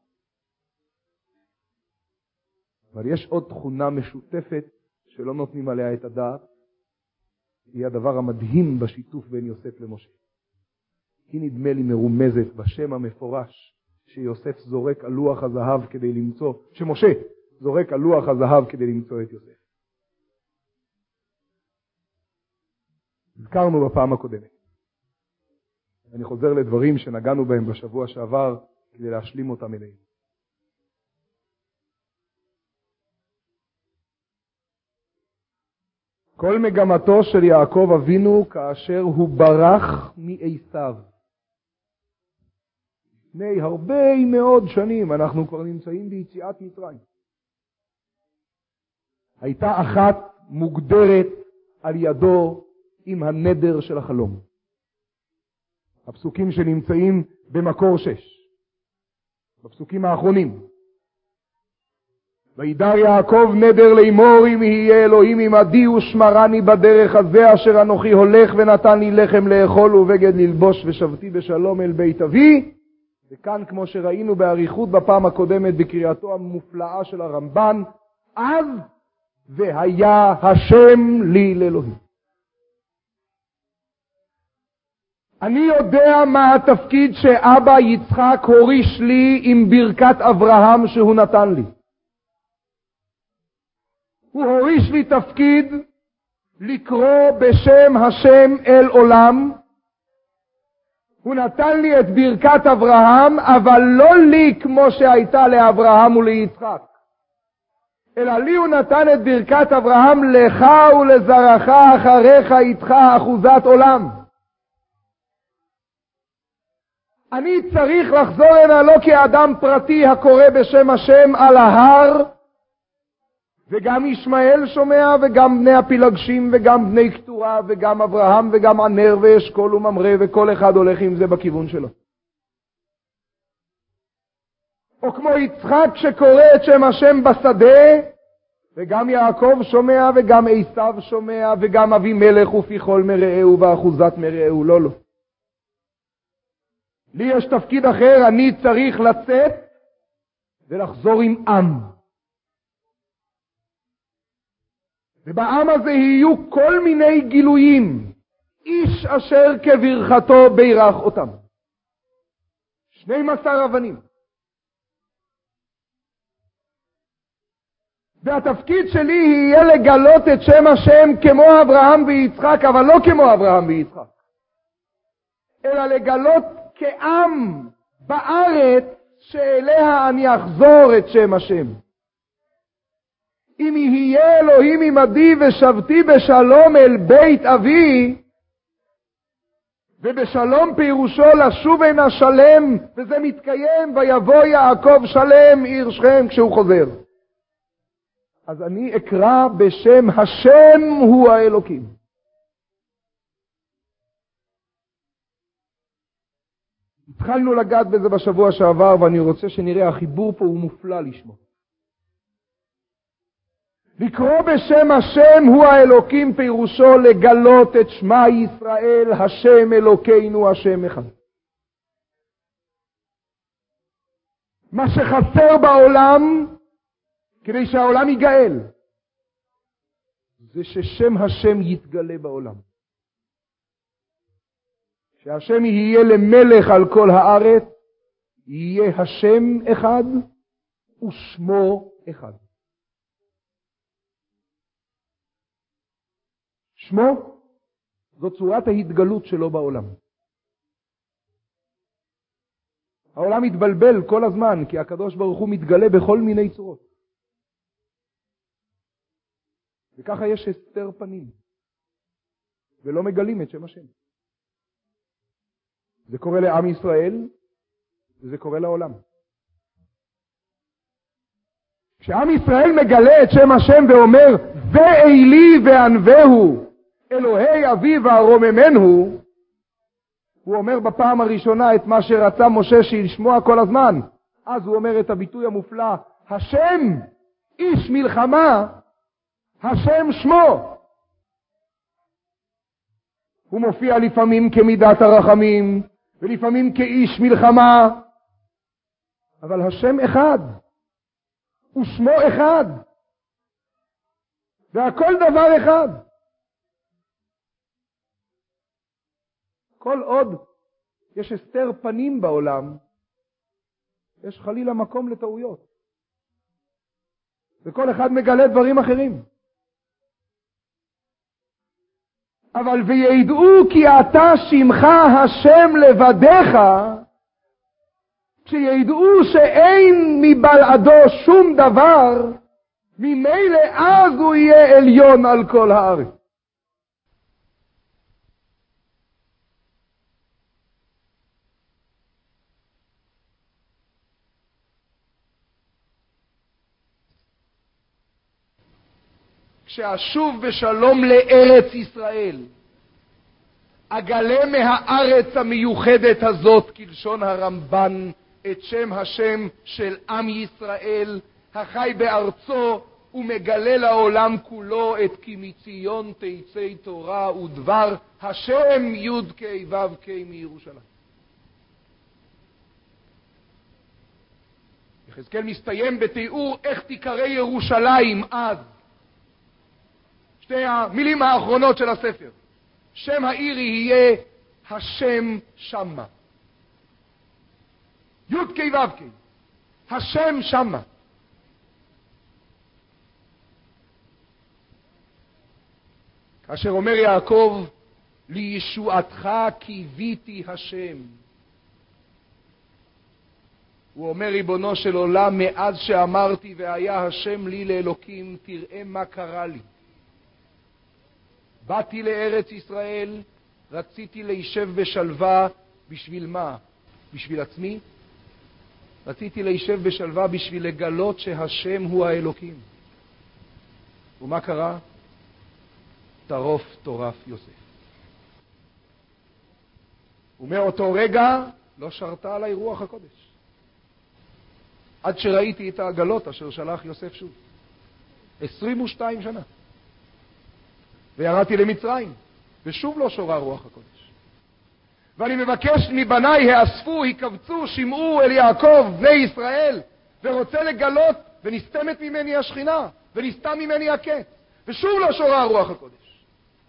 אבל יש עוד תכונה משותפת שלא נותנים עליה את הדעת, היא הדבר המדהים בשיתוף בין יוסף למשה. היא נדמה לי מרומזת בשם המפורש שיוסף זורק על לוח הזהב כדי למצוא, שמשה זורק על לוח הזהב כדי למצוא את יוסף. הזכרנו בפעם הקודמת. אני חוזר לדברים שנגענו בהם בשבוע שעבר כדי להשלים אותם אליהם. כל מגמתו של יעקב אבינו כאשר הוא ברח מעשיו. לפני הרבה מאוד שנים, אנחנו כבר נמצאים ביציאת מצרים. הייתה אחת מוגדרת על ידו עם הנדר של החלום. הפסוקים שנמצאים במקור שש. בפסוקים האחרונים. וידר יעקב נדר לאמור, אם יהיה אלוהים עמדי ושמרני בדרך הזה אשר אנוכי הולך, ונתן לי לחם לאכול ובגד ללבוש, ושבתי בשלום אל בית אבי. וכאן, כמו שראינו באריכות בפעם הקודמת בקריאתו המופלאה של הרמב"ן, אז והיה השם לי לאלוהים. אני יודע מה התפקיד שאבא יצחק הוריש לי עם ברכת אברהם שהוא נתן לי. הוא הוריש לי תפקיד לקרוא בשם השם אל עולם. הוא נתן לי את ברכת אברהם, אבל לא לי כמו שהייתה לאברהם וליצחק. אלא לי הוא נתן את ברכת אברהם, לך ולזרעך אחריך איתך אחוזת עולם. אני צריך לחזור הנה לא כאדם פרטי הקורא בשם השם על ההר, וגם ישמעאל שומע, וגם בני הפילגשים, וגם בני כתורה, וגם אברהם, וגם ענר ואשכול וממרא, וכל אחד הולך עם זה בכיוון שלו. או כמו יצחק שקורא את שם השם בשדה, וגם יעקב שומע, וגם עשיו שומע, וגם אבימלך ופיחול מרעהו ואחוזת מרעהו. לא, לא. לי יש תפקיד אחר, אני צריך לצאת ולחזור עם עם. ובעם הזה יהיו כל מיני גילויים, איש אשר כברכתו בירך אותם. שנים עשר אבנים. והתפקיד שלי יהיה לגלות את שם השם כמו אברהם ויצחק, אבל לא כמו אברהם ויצחק, אלא לגלות כעם בארץ שאליה אני אחזור את שם השם. אם יהיה אלוהים עמדי ושבתי בשלום אל בית אבי, ובשלום פירושו לשוב הנה שלם, וזה מתקיים, ויבוא יעקב שלם עיר שכם כשהוא חוזר. אז אני אקרא בשם השם הוא האלוקים. התחלנו לגעת בזה בשבוע שעבר, ואני רוצה שנראה, החיבור פה הוא מופלא לשמו. לקרוא בשם השם הוא האלוקים פירושו לגלות את שמה ישראל, השם אלוקינו, השם אחד. מה שחסר בעולם כדי שהעולם ייגאל זה ששם השם יתגלה בעולם. שהשם יהיה למלך על כל הארץ, יהיה השם אחד ושמו אחד. שמו זו צורת ההתגלות שלו בעולם. העולם מתבלבל כל הזמן, כי הקדוש ברוך הוא מתגלה בכל מיני צורות. וככה יש הסתר פנים, ולא מגלים את שם השם. זה קורה לעם ישראל, וזה קורה לעולם. כשעם ישראל מגלה את שם השם ואומר, ואלי וענווהו, אלוהי אבי וארוממנו, הוא אומר בפעם הראשונה את מה שרצה משה שישמוע כל הזמן. אז הוא אומר את הביטוי המופלא, השם איש מלחמה, השם שמו. הוא מופיע לפעמים כמידת הרחמים, ולפעמים כאיש מלחמה, אבל השם אחד, ושמו אחד, והכל דבר אחד. כל עוד יש הסתר פנים בעולם, יש חלילה מקום לטעויות. וכל אחד מגלה דברים אחרים. אבל וידעו כי אתה שמך השם לבדך, כשידעו שאין מבלעדו שום דבר, ממילא אז הוא יהיה עליון על כל הארץ. כשאשוב בשלום לארץ ישראל, אגלה מהארץ המיוחדת הזאת, כלשון הרמב"ן, את שם השם של עם ישראל, החי בארצו, ומגלה לעולם כולו את כי מציון תצא תורה ודבר השם י' כ' ו' כ' מירושלים. יחזקאל מסתיים בתיאור איך תיקרא ירושלים אז. שתי המילים האחרונות של הספר. שם העיר יהיה השם שמה. י' כ' ו' כ'. השם שמה. כאשר אומר יעקב, לישועתך קיוויתי השם. הוא אומר, ריבונו של עולם, מאז שאמרתי והיה השם לי לאלוקים, תראה מה קרה לי. באתי לארץ ישראל, רציתי להישב בשלווה, בשביל מה? בשביל עצמי? רציתי להישב בשלווה בשביל לגלות שהשם הוא האלוקים. ומה קרה? טרוף טורף יוסף. ומאותו רגע לא שרתה עליי רוח הקודש. עד שראיתי את העגלות אשר שלח יוסף שוב. עשרים ושתיים שנה. וירדתי למצרים, ושוב לא שורה רוח הקודש. ואני מבקש מבניי, האספו, יקבצו, שמעו אל יעקב, בני ישראל, ורוצה לגלות, ונסתמת ממני השכינה, ונסתם ממני הקץ, ושוב לא שורה רוח הקודש.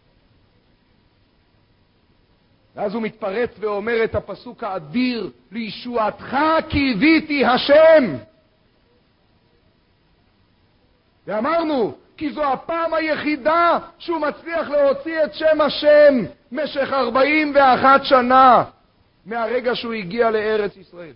ואז הוא מתפרץ ואומר את הפסוק האדיר, לישועתך קיוויתי השם. ואמרנו, כי זו הפעם היחידה שהוא מצליח להוציא את שם השם משך ארבעים ואחת שנה מהרגע שהוא הגיע לארץ ישראל.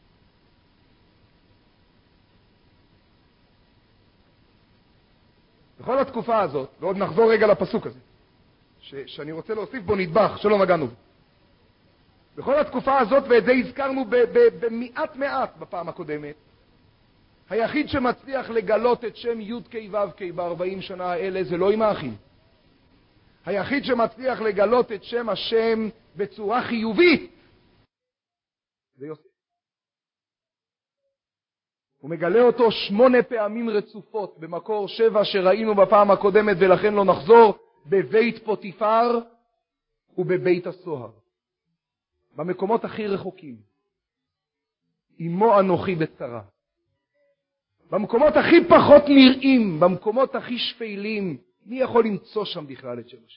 בכל התקופה הזאת, ועוד נחזור רגע לפסוק הזה, ש- שאני רוצה להוסיף בו נדבך, שלא נגענו בו. בכל התקופה הזאת, ואת זה הזכרנו ב- ב- במעט מעט בפעם הקודמת, היחיד שמצליח לגלות את שם י' כ' ו' כ' ב-ארבעים שנה האלה זה לא עם האחים. היחיד שמצליח לגלות את שם השם בצורה חיובית זה יוסף. הוא מגלה אותו שמונה פעמים רצופות, במקור שבע שראינו בפעם הקודמת ולכן לא נחזור, בבית פוטיפר ובבית הסוהר. במקומות הכי רחוקים. עמו אנוכי בצרה. במקומות הכי פחות נראים, במקומות הכי שפלים, מי יכול למצוא שם בכלל את שם השם?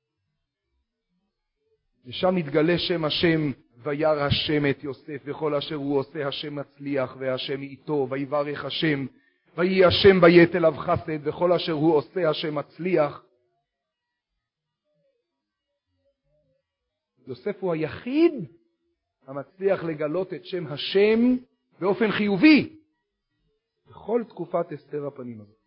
ושם מתגלה שם השם, וירא השם את יוסף, וכל אשר הוא עושה השם מצליח, והשם איתו, ויברך השם, ויהי השם בית אליו חסד, וכל אשר הוא עושה השם מצליח. יוסף הוא היחיד המצליח לגלות את שם השם באופן חיובי, בכל תקופת אסתר הפנים הזאת.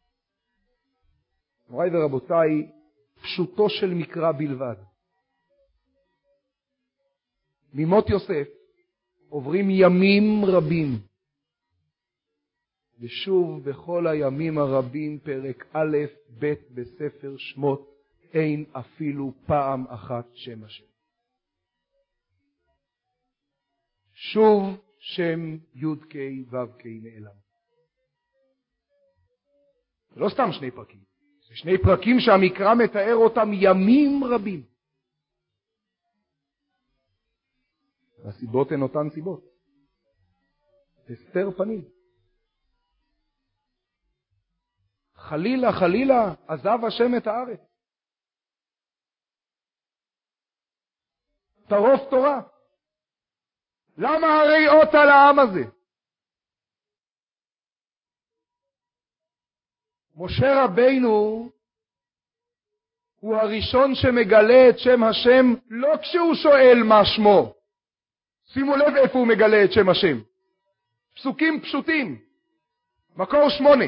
מוריי ורבותיי, פשוטו של מקרא בלבד. ממות יוסף עוברים ימים רבים, ושוב בכל הימים הרבים פרק א' ב' בספר שמות אין אפילו פעם אחת שם השם. שוב שם י' ק' ו' ק' נעלם. זה לא סתם שני פרקים, זה שני פרקים שהמקרא מתאר אותם ימים רבים. הסיבות הן אותן סיבות. הסתר פנים. חלילה, חלילה, עזב השם את הארץ. טרוף תורה. למה הרי אות על העם הזה? משה רבינו הוא הראשון שמגלה את שם השם לא כשהוא שואל מה שמו. שימו לב איפה הוא מגלה את שם השם. פסוקים פשוטים. מקור שמונה.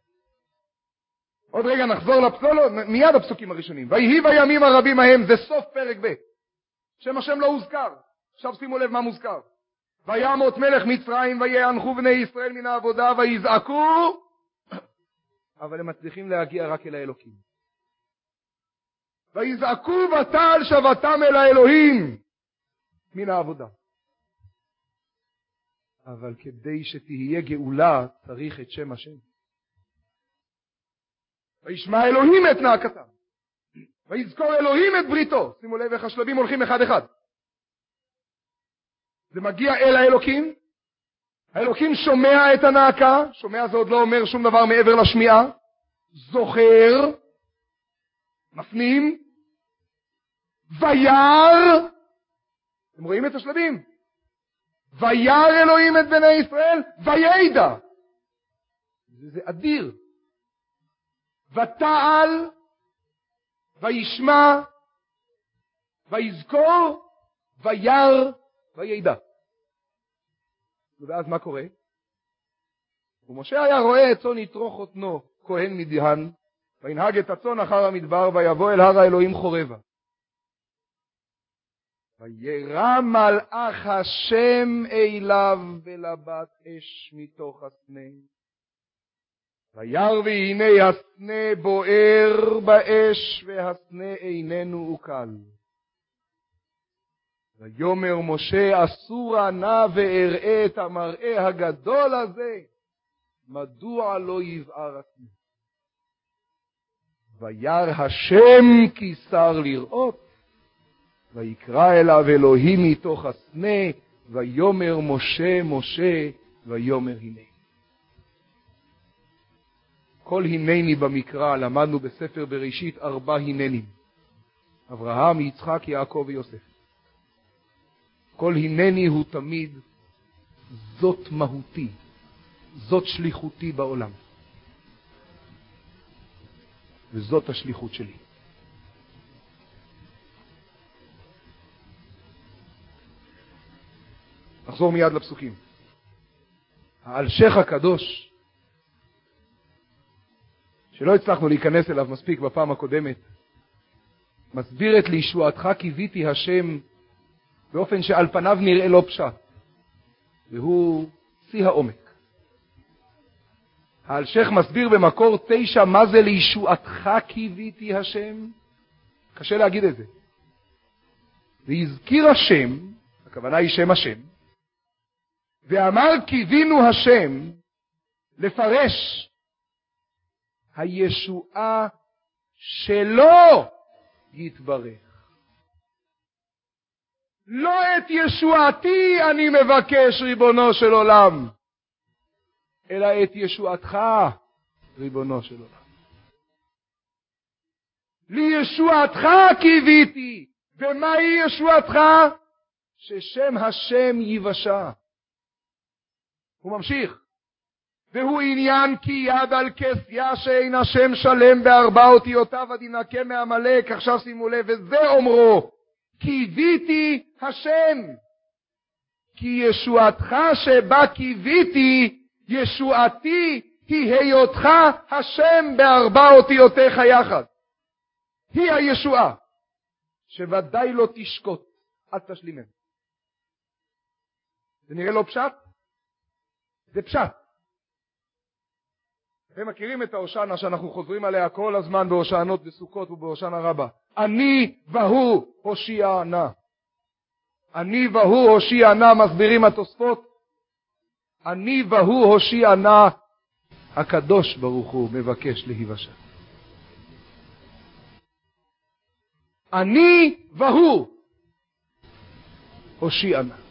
עוד רגע נחזור לפסוק, לא, מיד הפסוקים הראשונים. ויהי בימים הרבים ההם, זה סוף פרק ב'. שם השם לא הוזכר. עכשיו שימו לב מה מוזכר. וימות מלך מצרים ויאנחו בני ישראל מן העבודה ויזעקו, אבל הם מצליחים להגיע רק אל האלוקים. ויזעקו ותעל שבתם אל האלוהים מן העבודה. אבל כדי שתהיה גאולה צריך את שם השם. וישמע אלוהים את נאקתם, ויזכור אלוהים את בריתו. שימו לב איך השלבים הולכים אחד אחד. זה מגיע אל האלוקים, האלוקים שומע את הנאקה, שומע זה עוד לא אומר שום דבר מעבר לשמיעה, זוכר, מפנים, וירא, אתם רואים את השלבים? וירא אלוהים את בני ישראל, וידע. זה, זה אדיר. ותעל, וישמע, ויזכור, וירא, וידע. ואז מה קורה? ומשה היה רואה את צאן יטרוך אותנו, כהן מדיין, וינהג את הצאן אחר המדבר, ויבוא אל הר האלוהים חורבה. וירא מלאך השם אליו ולבת אש מתוך הסנה. וירא והנה הסנה בוער באש, והסנה איננו אוקל. ויאמר משה אסורה נא ואראה את המראה הגדול הזה, מדוע לא יבער הסנה? וירא השם כי שר לראות, ויקרא אליו אלוהים מתוך הסנה, ויאמר משה משה, ויאמר הנני. כל הנני במקרא למדנו בספר בראשית ארבע הננים. אברהם, יצחק, יעקב ויוסף. כל הנני הוא תמיד זאת מהותי, זאת שליחותי בעולם. וזאת השליחות שלי. נחזור מיד לפסוקים. האלשיך הקדוש, שלא הצלחנו להיכנס אליו מספיק בפעם הקודמת, מסביר את לישועתך קיוויתי השם באופן שעל פניו נראה לא פשט, והוא שיא העומק. האלשיך מסביר במקור תשע מה זה לישועתך קיוויתי השם. קשה להגיד את זה. והזכיר השם, הכוונה היא שם השם, ואמר קיווינו השם, לפרש הישועה שלו יתברך. לא את ישועתי אני מבקש ריבונו של עולם, אלא את ישועתך ריבונו של עולם. לי ישועתך קיוויתי. ומהי ישועתך? ששם השם יבשע. הוא ממשיך. והוא עניין כי יד על כסיה שאין השם שלם בארבע אותיותיו עד ינקה מעמלק. עכשיו שימו לב, וזה אומרו, קיוויתי השם. כי ישועתך שבה קיוויתי, ישועתי היא היותך השם בארבע אותיותיך יחד. היא הישועה, שוודאי לא תשקוט עד תשלימם. זה נראה לא פשט? זה פשט. אתם מכירים את ההושענא שאנחנו חוזרים עליה כל הזמן בהושענות בסוכות ובהושענא רבה. אני והוא הושיע נא. אני והוא הושיע נא, מסבירים התוספות. אני והוא הושיע נא, הקדוש ברוך הוא מבקש להיוושע. אני והוא הושיע נא.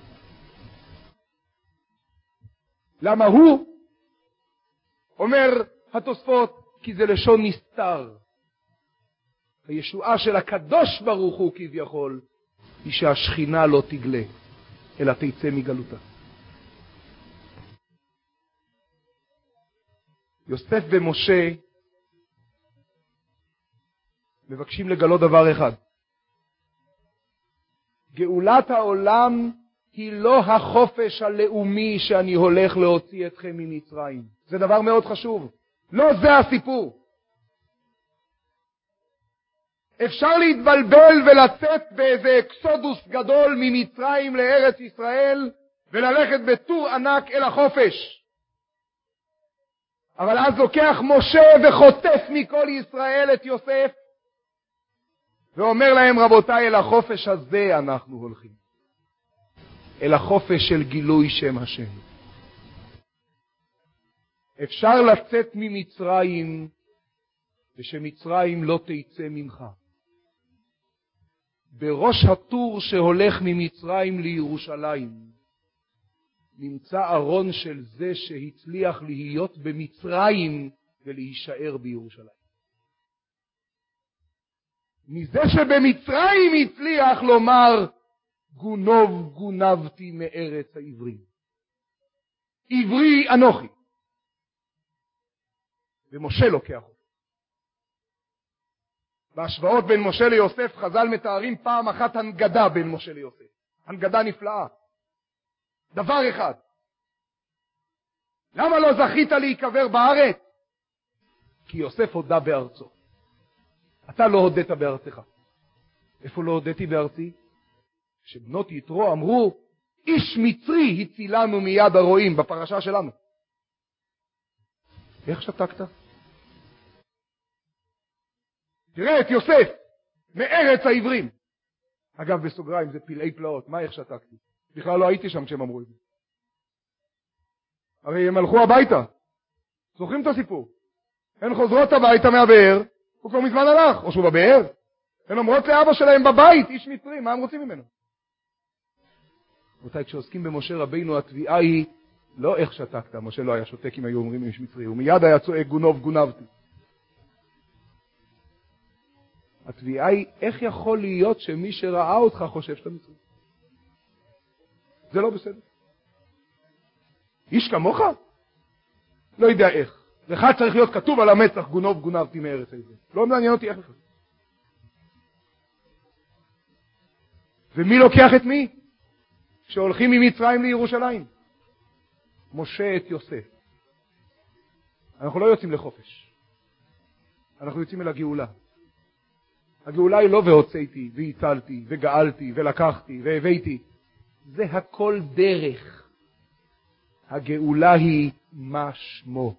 למה הוא? אומר התוספות, כי זה לשון נסתר. הישועה של הקדוש ברוך הוא כביכול היא שהשכינה לא תגלה, אלא תצא מגלותה. יוסף ומשה מבקשים לגלות דבר אחד. גאולת העולם היא לא החופש הלאומי שאני הולך להוציא אתכם ממצרים. זה דבר מאוד חשוב. לא זה הסיפור. אפשר להתבלבל ולצאת באיזה אקסודוס גדול ממצרים לארץ ישראל וללכת בטור ענק אל החופש. אבל אז לוקח משה וחוטף מכל ישראל את יוסף ואומר להם, רבותיי, אל החופש הזה אנחנו הולכים. אל החופש של גילוי שם השם. אפשר לצאת ממצרים ושמצרים לא תצא ממך. בראש הטור שהולך ממצרים לירושלים נמצא ארון של זה שהצליח להיות במצרים ולהישאר בירושלים. מזה שבמצרים הצליח לומר, גונוב גונבתי מארץ העברים. עברי אנוכי. ומשה לוקח אותו. בהשוואות בין משה ליוסף, חז"ל מתארים פעם אחת הנגדה בין משה ליוסף. הנגדה נפלאה. דבר אחד. למה לא זכית להיקבר בארץ? כי יוסף הודה בארצו. אתה לא הודית בארצך. איפה לא הודיתי בארצי? שבנות יתרו אמרו, איש מצרי הצילנו מיד הרועים בפרשה שלנו. איך שתקת? תראה את יוסף, מארץ העברים. אגב, בסוגריים, זה פלאי פלאות. מה איך שתקתי? בכלל לא הייתי שם כשהם אמרו את זה. הרי הם הלכו הביתה. זוכרים את הסיפור? הן חוזרות הביתה מהבאר, הוא כבר מזמן הלך, או שהוא בבאר. הן אומרות לאבא שלהם בבית, איש מצרי, מה הם רוצים ממנו? רבותיי, כשעוסקים במשה רבינו, התביעה היא לא איך שתקת. משה לא היה שותק אם היו אומרים איש מצרי, הוא מיד היה צועק גונוב גונבתי. התביעה היא איך יכול להיות שמי שראה אותך חושב שאתה מצרי. זה לא בסדר. איש כמוך? לא יודע איך. לך צריך להיות כתוב על המצח גונוב גונבתי מארץ העברים. לא מעניין אותי איך לך. ומי לוקח את מי? שהולכים ממצרים לירושלים. משה את יוסף. אנחנו לא יוצאים לחופש. אנחנו יוצאים אל הגאולה. הגאולה היא לא והוצאתי, והצלתי, וגאלתי, ולקחתי, והבאתי. זה הכל דרך. הגאולה היא מה שמו.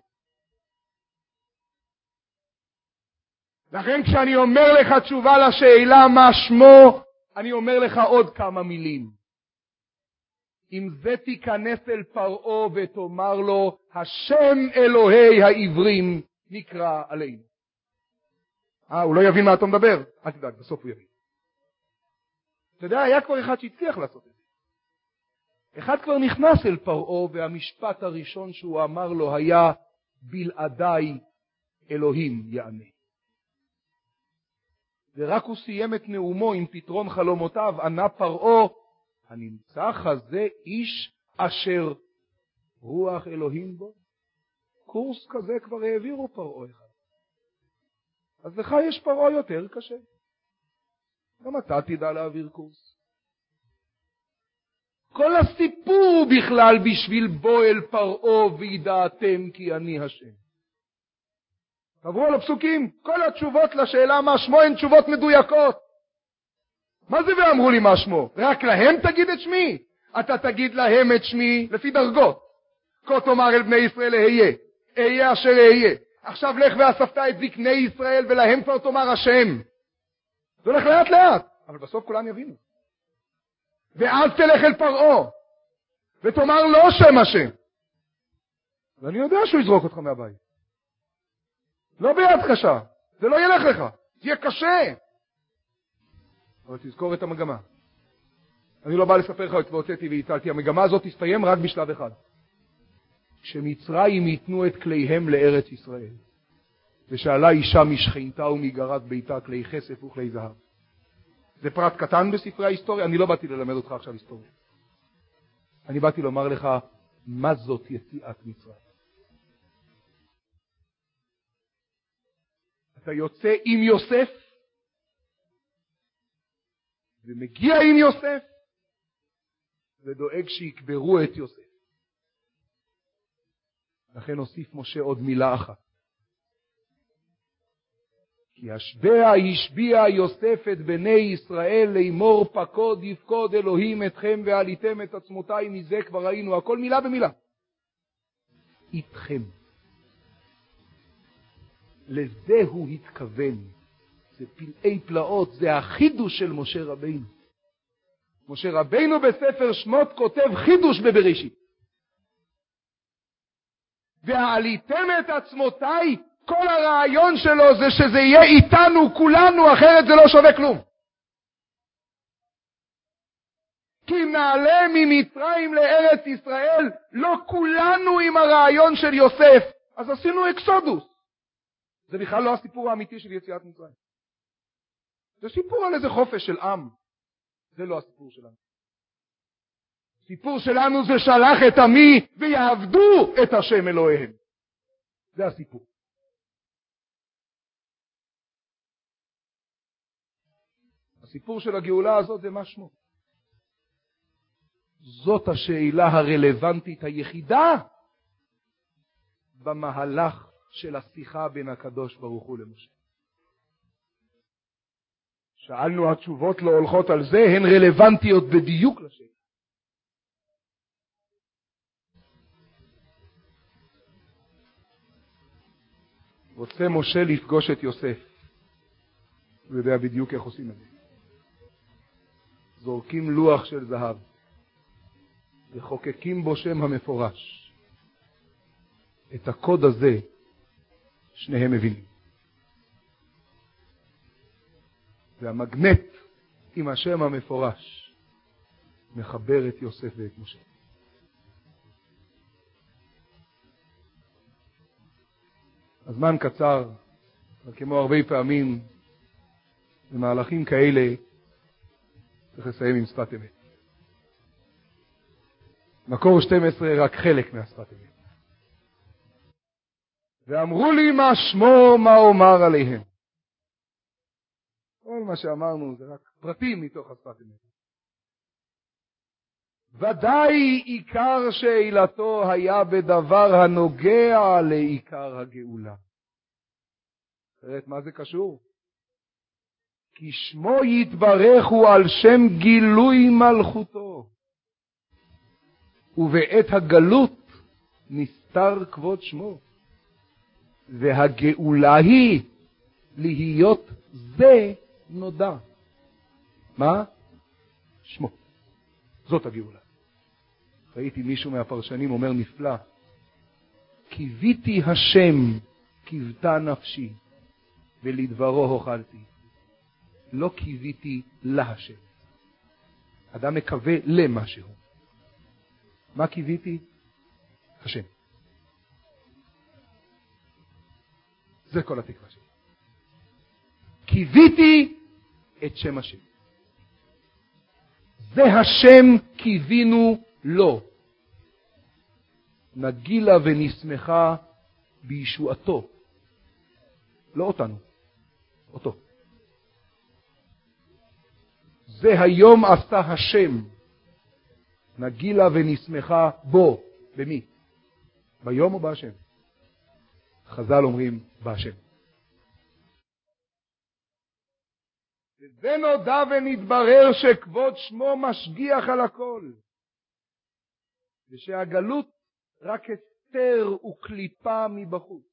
לכן כשאני אומר לך תשובה לשאלה מה שמו, אני אומר לך עוד כמה מילים. עם זה תיכנס אל פרעה ותאמר לו, השם אלוהי העברים נקרא עלינו. אה, הוא לא יבין מה אתה מדבר? אל תדאג, בסוף הוא יבין. אתה יודע, היה כבר אחד שהצליח לעשות את זה. אחד כבר נכנס אל פרעה, והמשפט הראשון שהוא אמר לו היה, בלעדיי אלוהים יענה. ורק הוא סיים את נאומו עם פתרון חלומותיו, ענה פרעה, הנמצא חזה איש אשר רוח אלוהים בו? קורס כזה כבר העבירו פרעה אחד. אז לך יש פרעה יותר קשה. גם אתה תדע להעביר קורס. כל הסיפור בכלל בשביל בוא אל פרעה וידעתם כי אני השם. עברו על הפסוקים, כל התשובות לשאלה מה שמו הן תשובות מדויקות. מה זה ואמרו לי מה שמו? רק להם תגיד את שמי. אתה תגיד להם את שמי לפי דרגות. כה תאמר אל בני ישראל אהיה, אהיה אשר אהיה. עכשיו לך ואספת את זקני ישראל ולהם כבר תאמר השם. זה הולך לאט לאט, אבל בסוף כולם יבינו. ואז תלך אל פרעה ותאמר לא שם השם. ואני יודע שהוא יזרוק אותך מהבית. לא ביד קשה, זה לא ילך לך, זה יהיה קשה. אבל תזכור את המגמה. אני לא בא לספר לך את והוצאתי והצלתי, המגמה הזאת תסתיים רק בשלב אחד. כשמצרים ייתנו את כליהם לארץ ישראל, ושאלה אישה משכנתה ומגרת ביתה כלי כסף וכלי זהב. זה פרט קטן בספרי ההיסטוריה, אני לא באתי ללמד אותך עכשיו היסטוריה. אני באתי לומר לך, מה זאת יציאת מצרים? אתה יוצא עם יוסף, ומגיע עם יוסף, ודואג שיקברו את יוסף. לכן הוסיף משה עוד מילה אחת. כי השבע השביע יוסף את בני ישראל לאמור פקוד יפקוד אלוהים אתכם ועליתם את עצמותיי, מזה כבר ראינו הכל מילה במילה. איתכם. לזה הוא התכוון. זה פלאי פלאות, זה החידוש של משה רבינו. משה רבינו בספר שמות כותב חידוש בבראשית. ועליתם את עצמותיי, כל הרעיון שלו זה שזה יהיה איתנו כולנו, אחרת זה לא שווה כלום. כי אם נעלה ממצרים לארץ ישראל, לא כולנו עם הרעיון של יוסף, אז עשינו אקסודוס. זה בכלל לא הסיפור האמיתי של יציאת מצרים. זה סיפור על איזה חופש של עם. זה לא הסיפור שלנו. הסיפור שלנו זה שלח את עמי ויעבדו את השם אלוהיהם. זה הסיפור. הסיפור של הגאולה הזאת זה מה שמו. זאת השאלה הרלוונטית היחידה במהלך של השיחה בין הקדוש ברוך הוא למשה. שאלנו, התשובות לא הולכות על זה, הן רלוונטיות בדיוק לשאלה. רוצה משה לפגוש את יוסף. הוא יודע בדיוק איך עושים את זה. זורקים לוח של זהב, וחוקקים בו שם המפורש. את הקוד הזה שניהם מבינים. והמגנט עם השם המפורש מחבר את יוסף ואת משה. הזמן קצר, אבל כמו הרבה פעמים במהלכים כאלה צריך לסיים עם שפת אמת. מקור שתים עשרה רק חלק מהשפת אמת. ואמרו לי מה שמו, מה אומר עליהם. כל מה שאמרנו זה רק פרטים מתוך השפת אמת. ודאי עיקר שאלתו היה בדבר הנוגע לעיקר הגאולה. תראה מה זה קשור. כי שמו יתברך הוא על שם גילוי מלכותו. ובעת הגלות נסתר כבוד שמו. והגאולה היא להיות זה נודע. מה? שמו. זאת הגאולה. ראיתי מישהו מהפרשנים אומר נפלא, קיוויתי השם קיוותה נפשי ולדברו הוכלתי, לא קיוויתי להשם. אדם מקווה למשהו. מה קיוויתי? השם. זה כל התקווה שלי. קיוויתי את שם השם. זה השם קיווינו לו. נגילה ונשמחה בישועתו. לא אותנו, אותו. זה היום עשה השם. נגילה ונשמחה בו. במי? ביום או בהשם? חז"ל אומרים בהשם. וזה נודע ונתברר שכבוד שמו משגיח על הכל. ושהגלות רק הסתר וקליפה מבחוץ.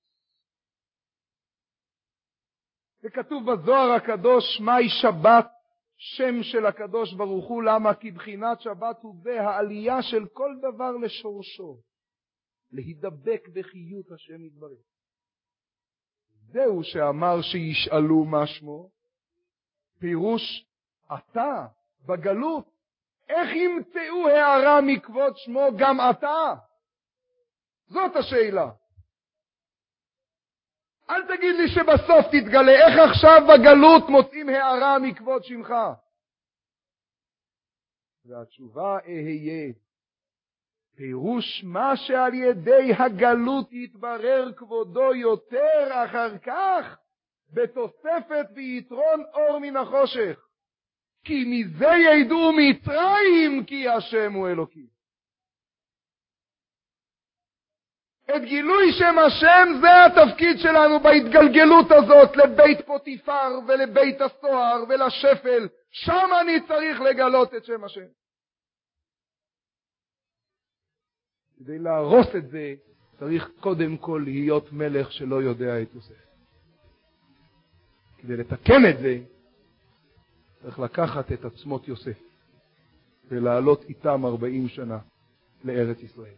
וכתוב בזוהר הקדוש, מהי שבת, שם של הקדוש ברוך הוא, למה? כי בחינת שבת הוא בהעלייה של כל דבר לשורשו, להידבק בחיות השם יתברך. זהו שאמר שישאלו מה שמו, פירוש אתה בגלות, איך ימצאו הערה מכבוד שמו גם אתה? זאת השאלה. אל תגיד לי שבסוף תתגלה, איך עכשיו בגלות מוצאים הערה מכבוד שמך? והתשובה אהיה, פירוש מה שעל ידי הגלות יתברר כבודו יותר אחר כך, בתוספת ויתרון אור מן החושך. כי מזה ידעו מצרים כי השם הוא אלוקים. את גילוי שם השם זה התפקיד שלנו בהתגלגלות הזאת לבית פוטיפר ולבית הסוהר ולשפל. שם אני צריך לגלות את שם השם. כדי להרוס את זה צריך קודם כל להיות מלך שלא יודע את יוסף. כדי לתקן את זה צריך לקחת את עצמות יוסף ולעלות איתם ארבעים שנה לארץ ישראל.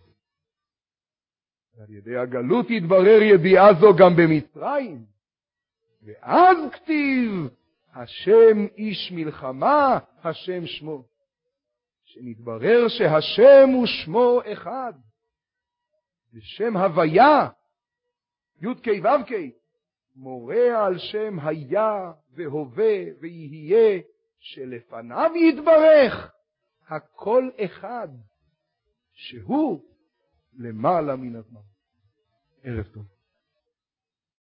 ועל ידי הגלות יתברר ידיעה זו גם במצרים. ואז כתיב, השם איש מלחמה, השם שמו. שנתברר שהשם הוא שמו אחד. ושם הוויה, י' ק' ו' ק', מורה על שם היה והווה ויהיה, שלפניו יתברך הכל אחד, שהוא למעלה מן הזמן. ערב טוב.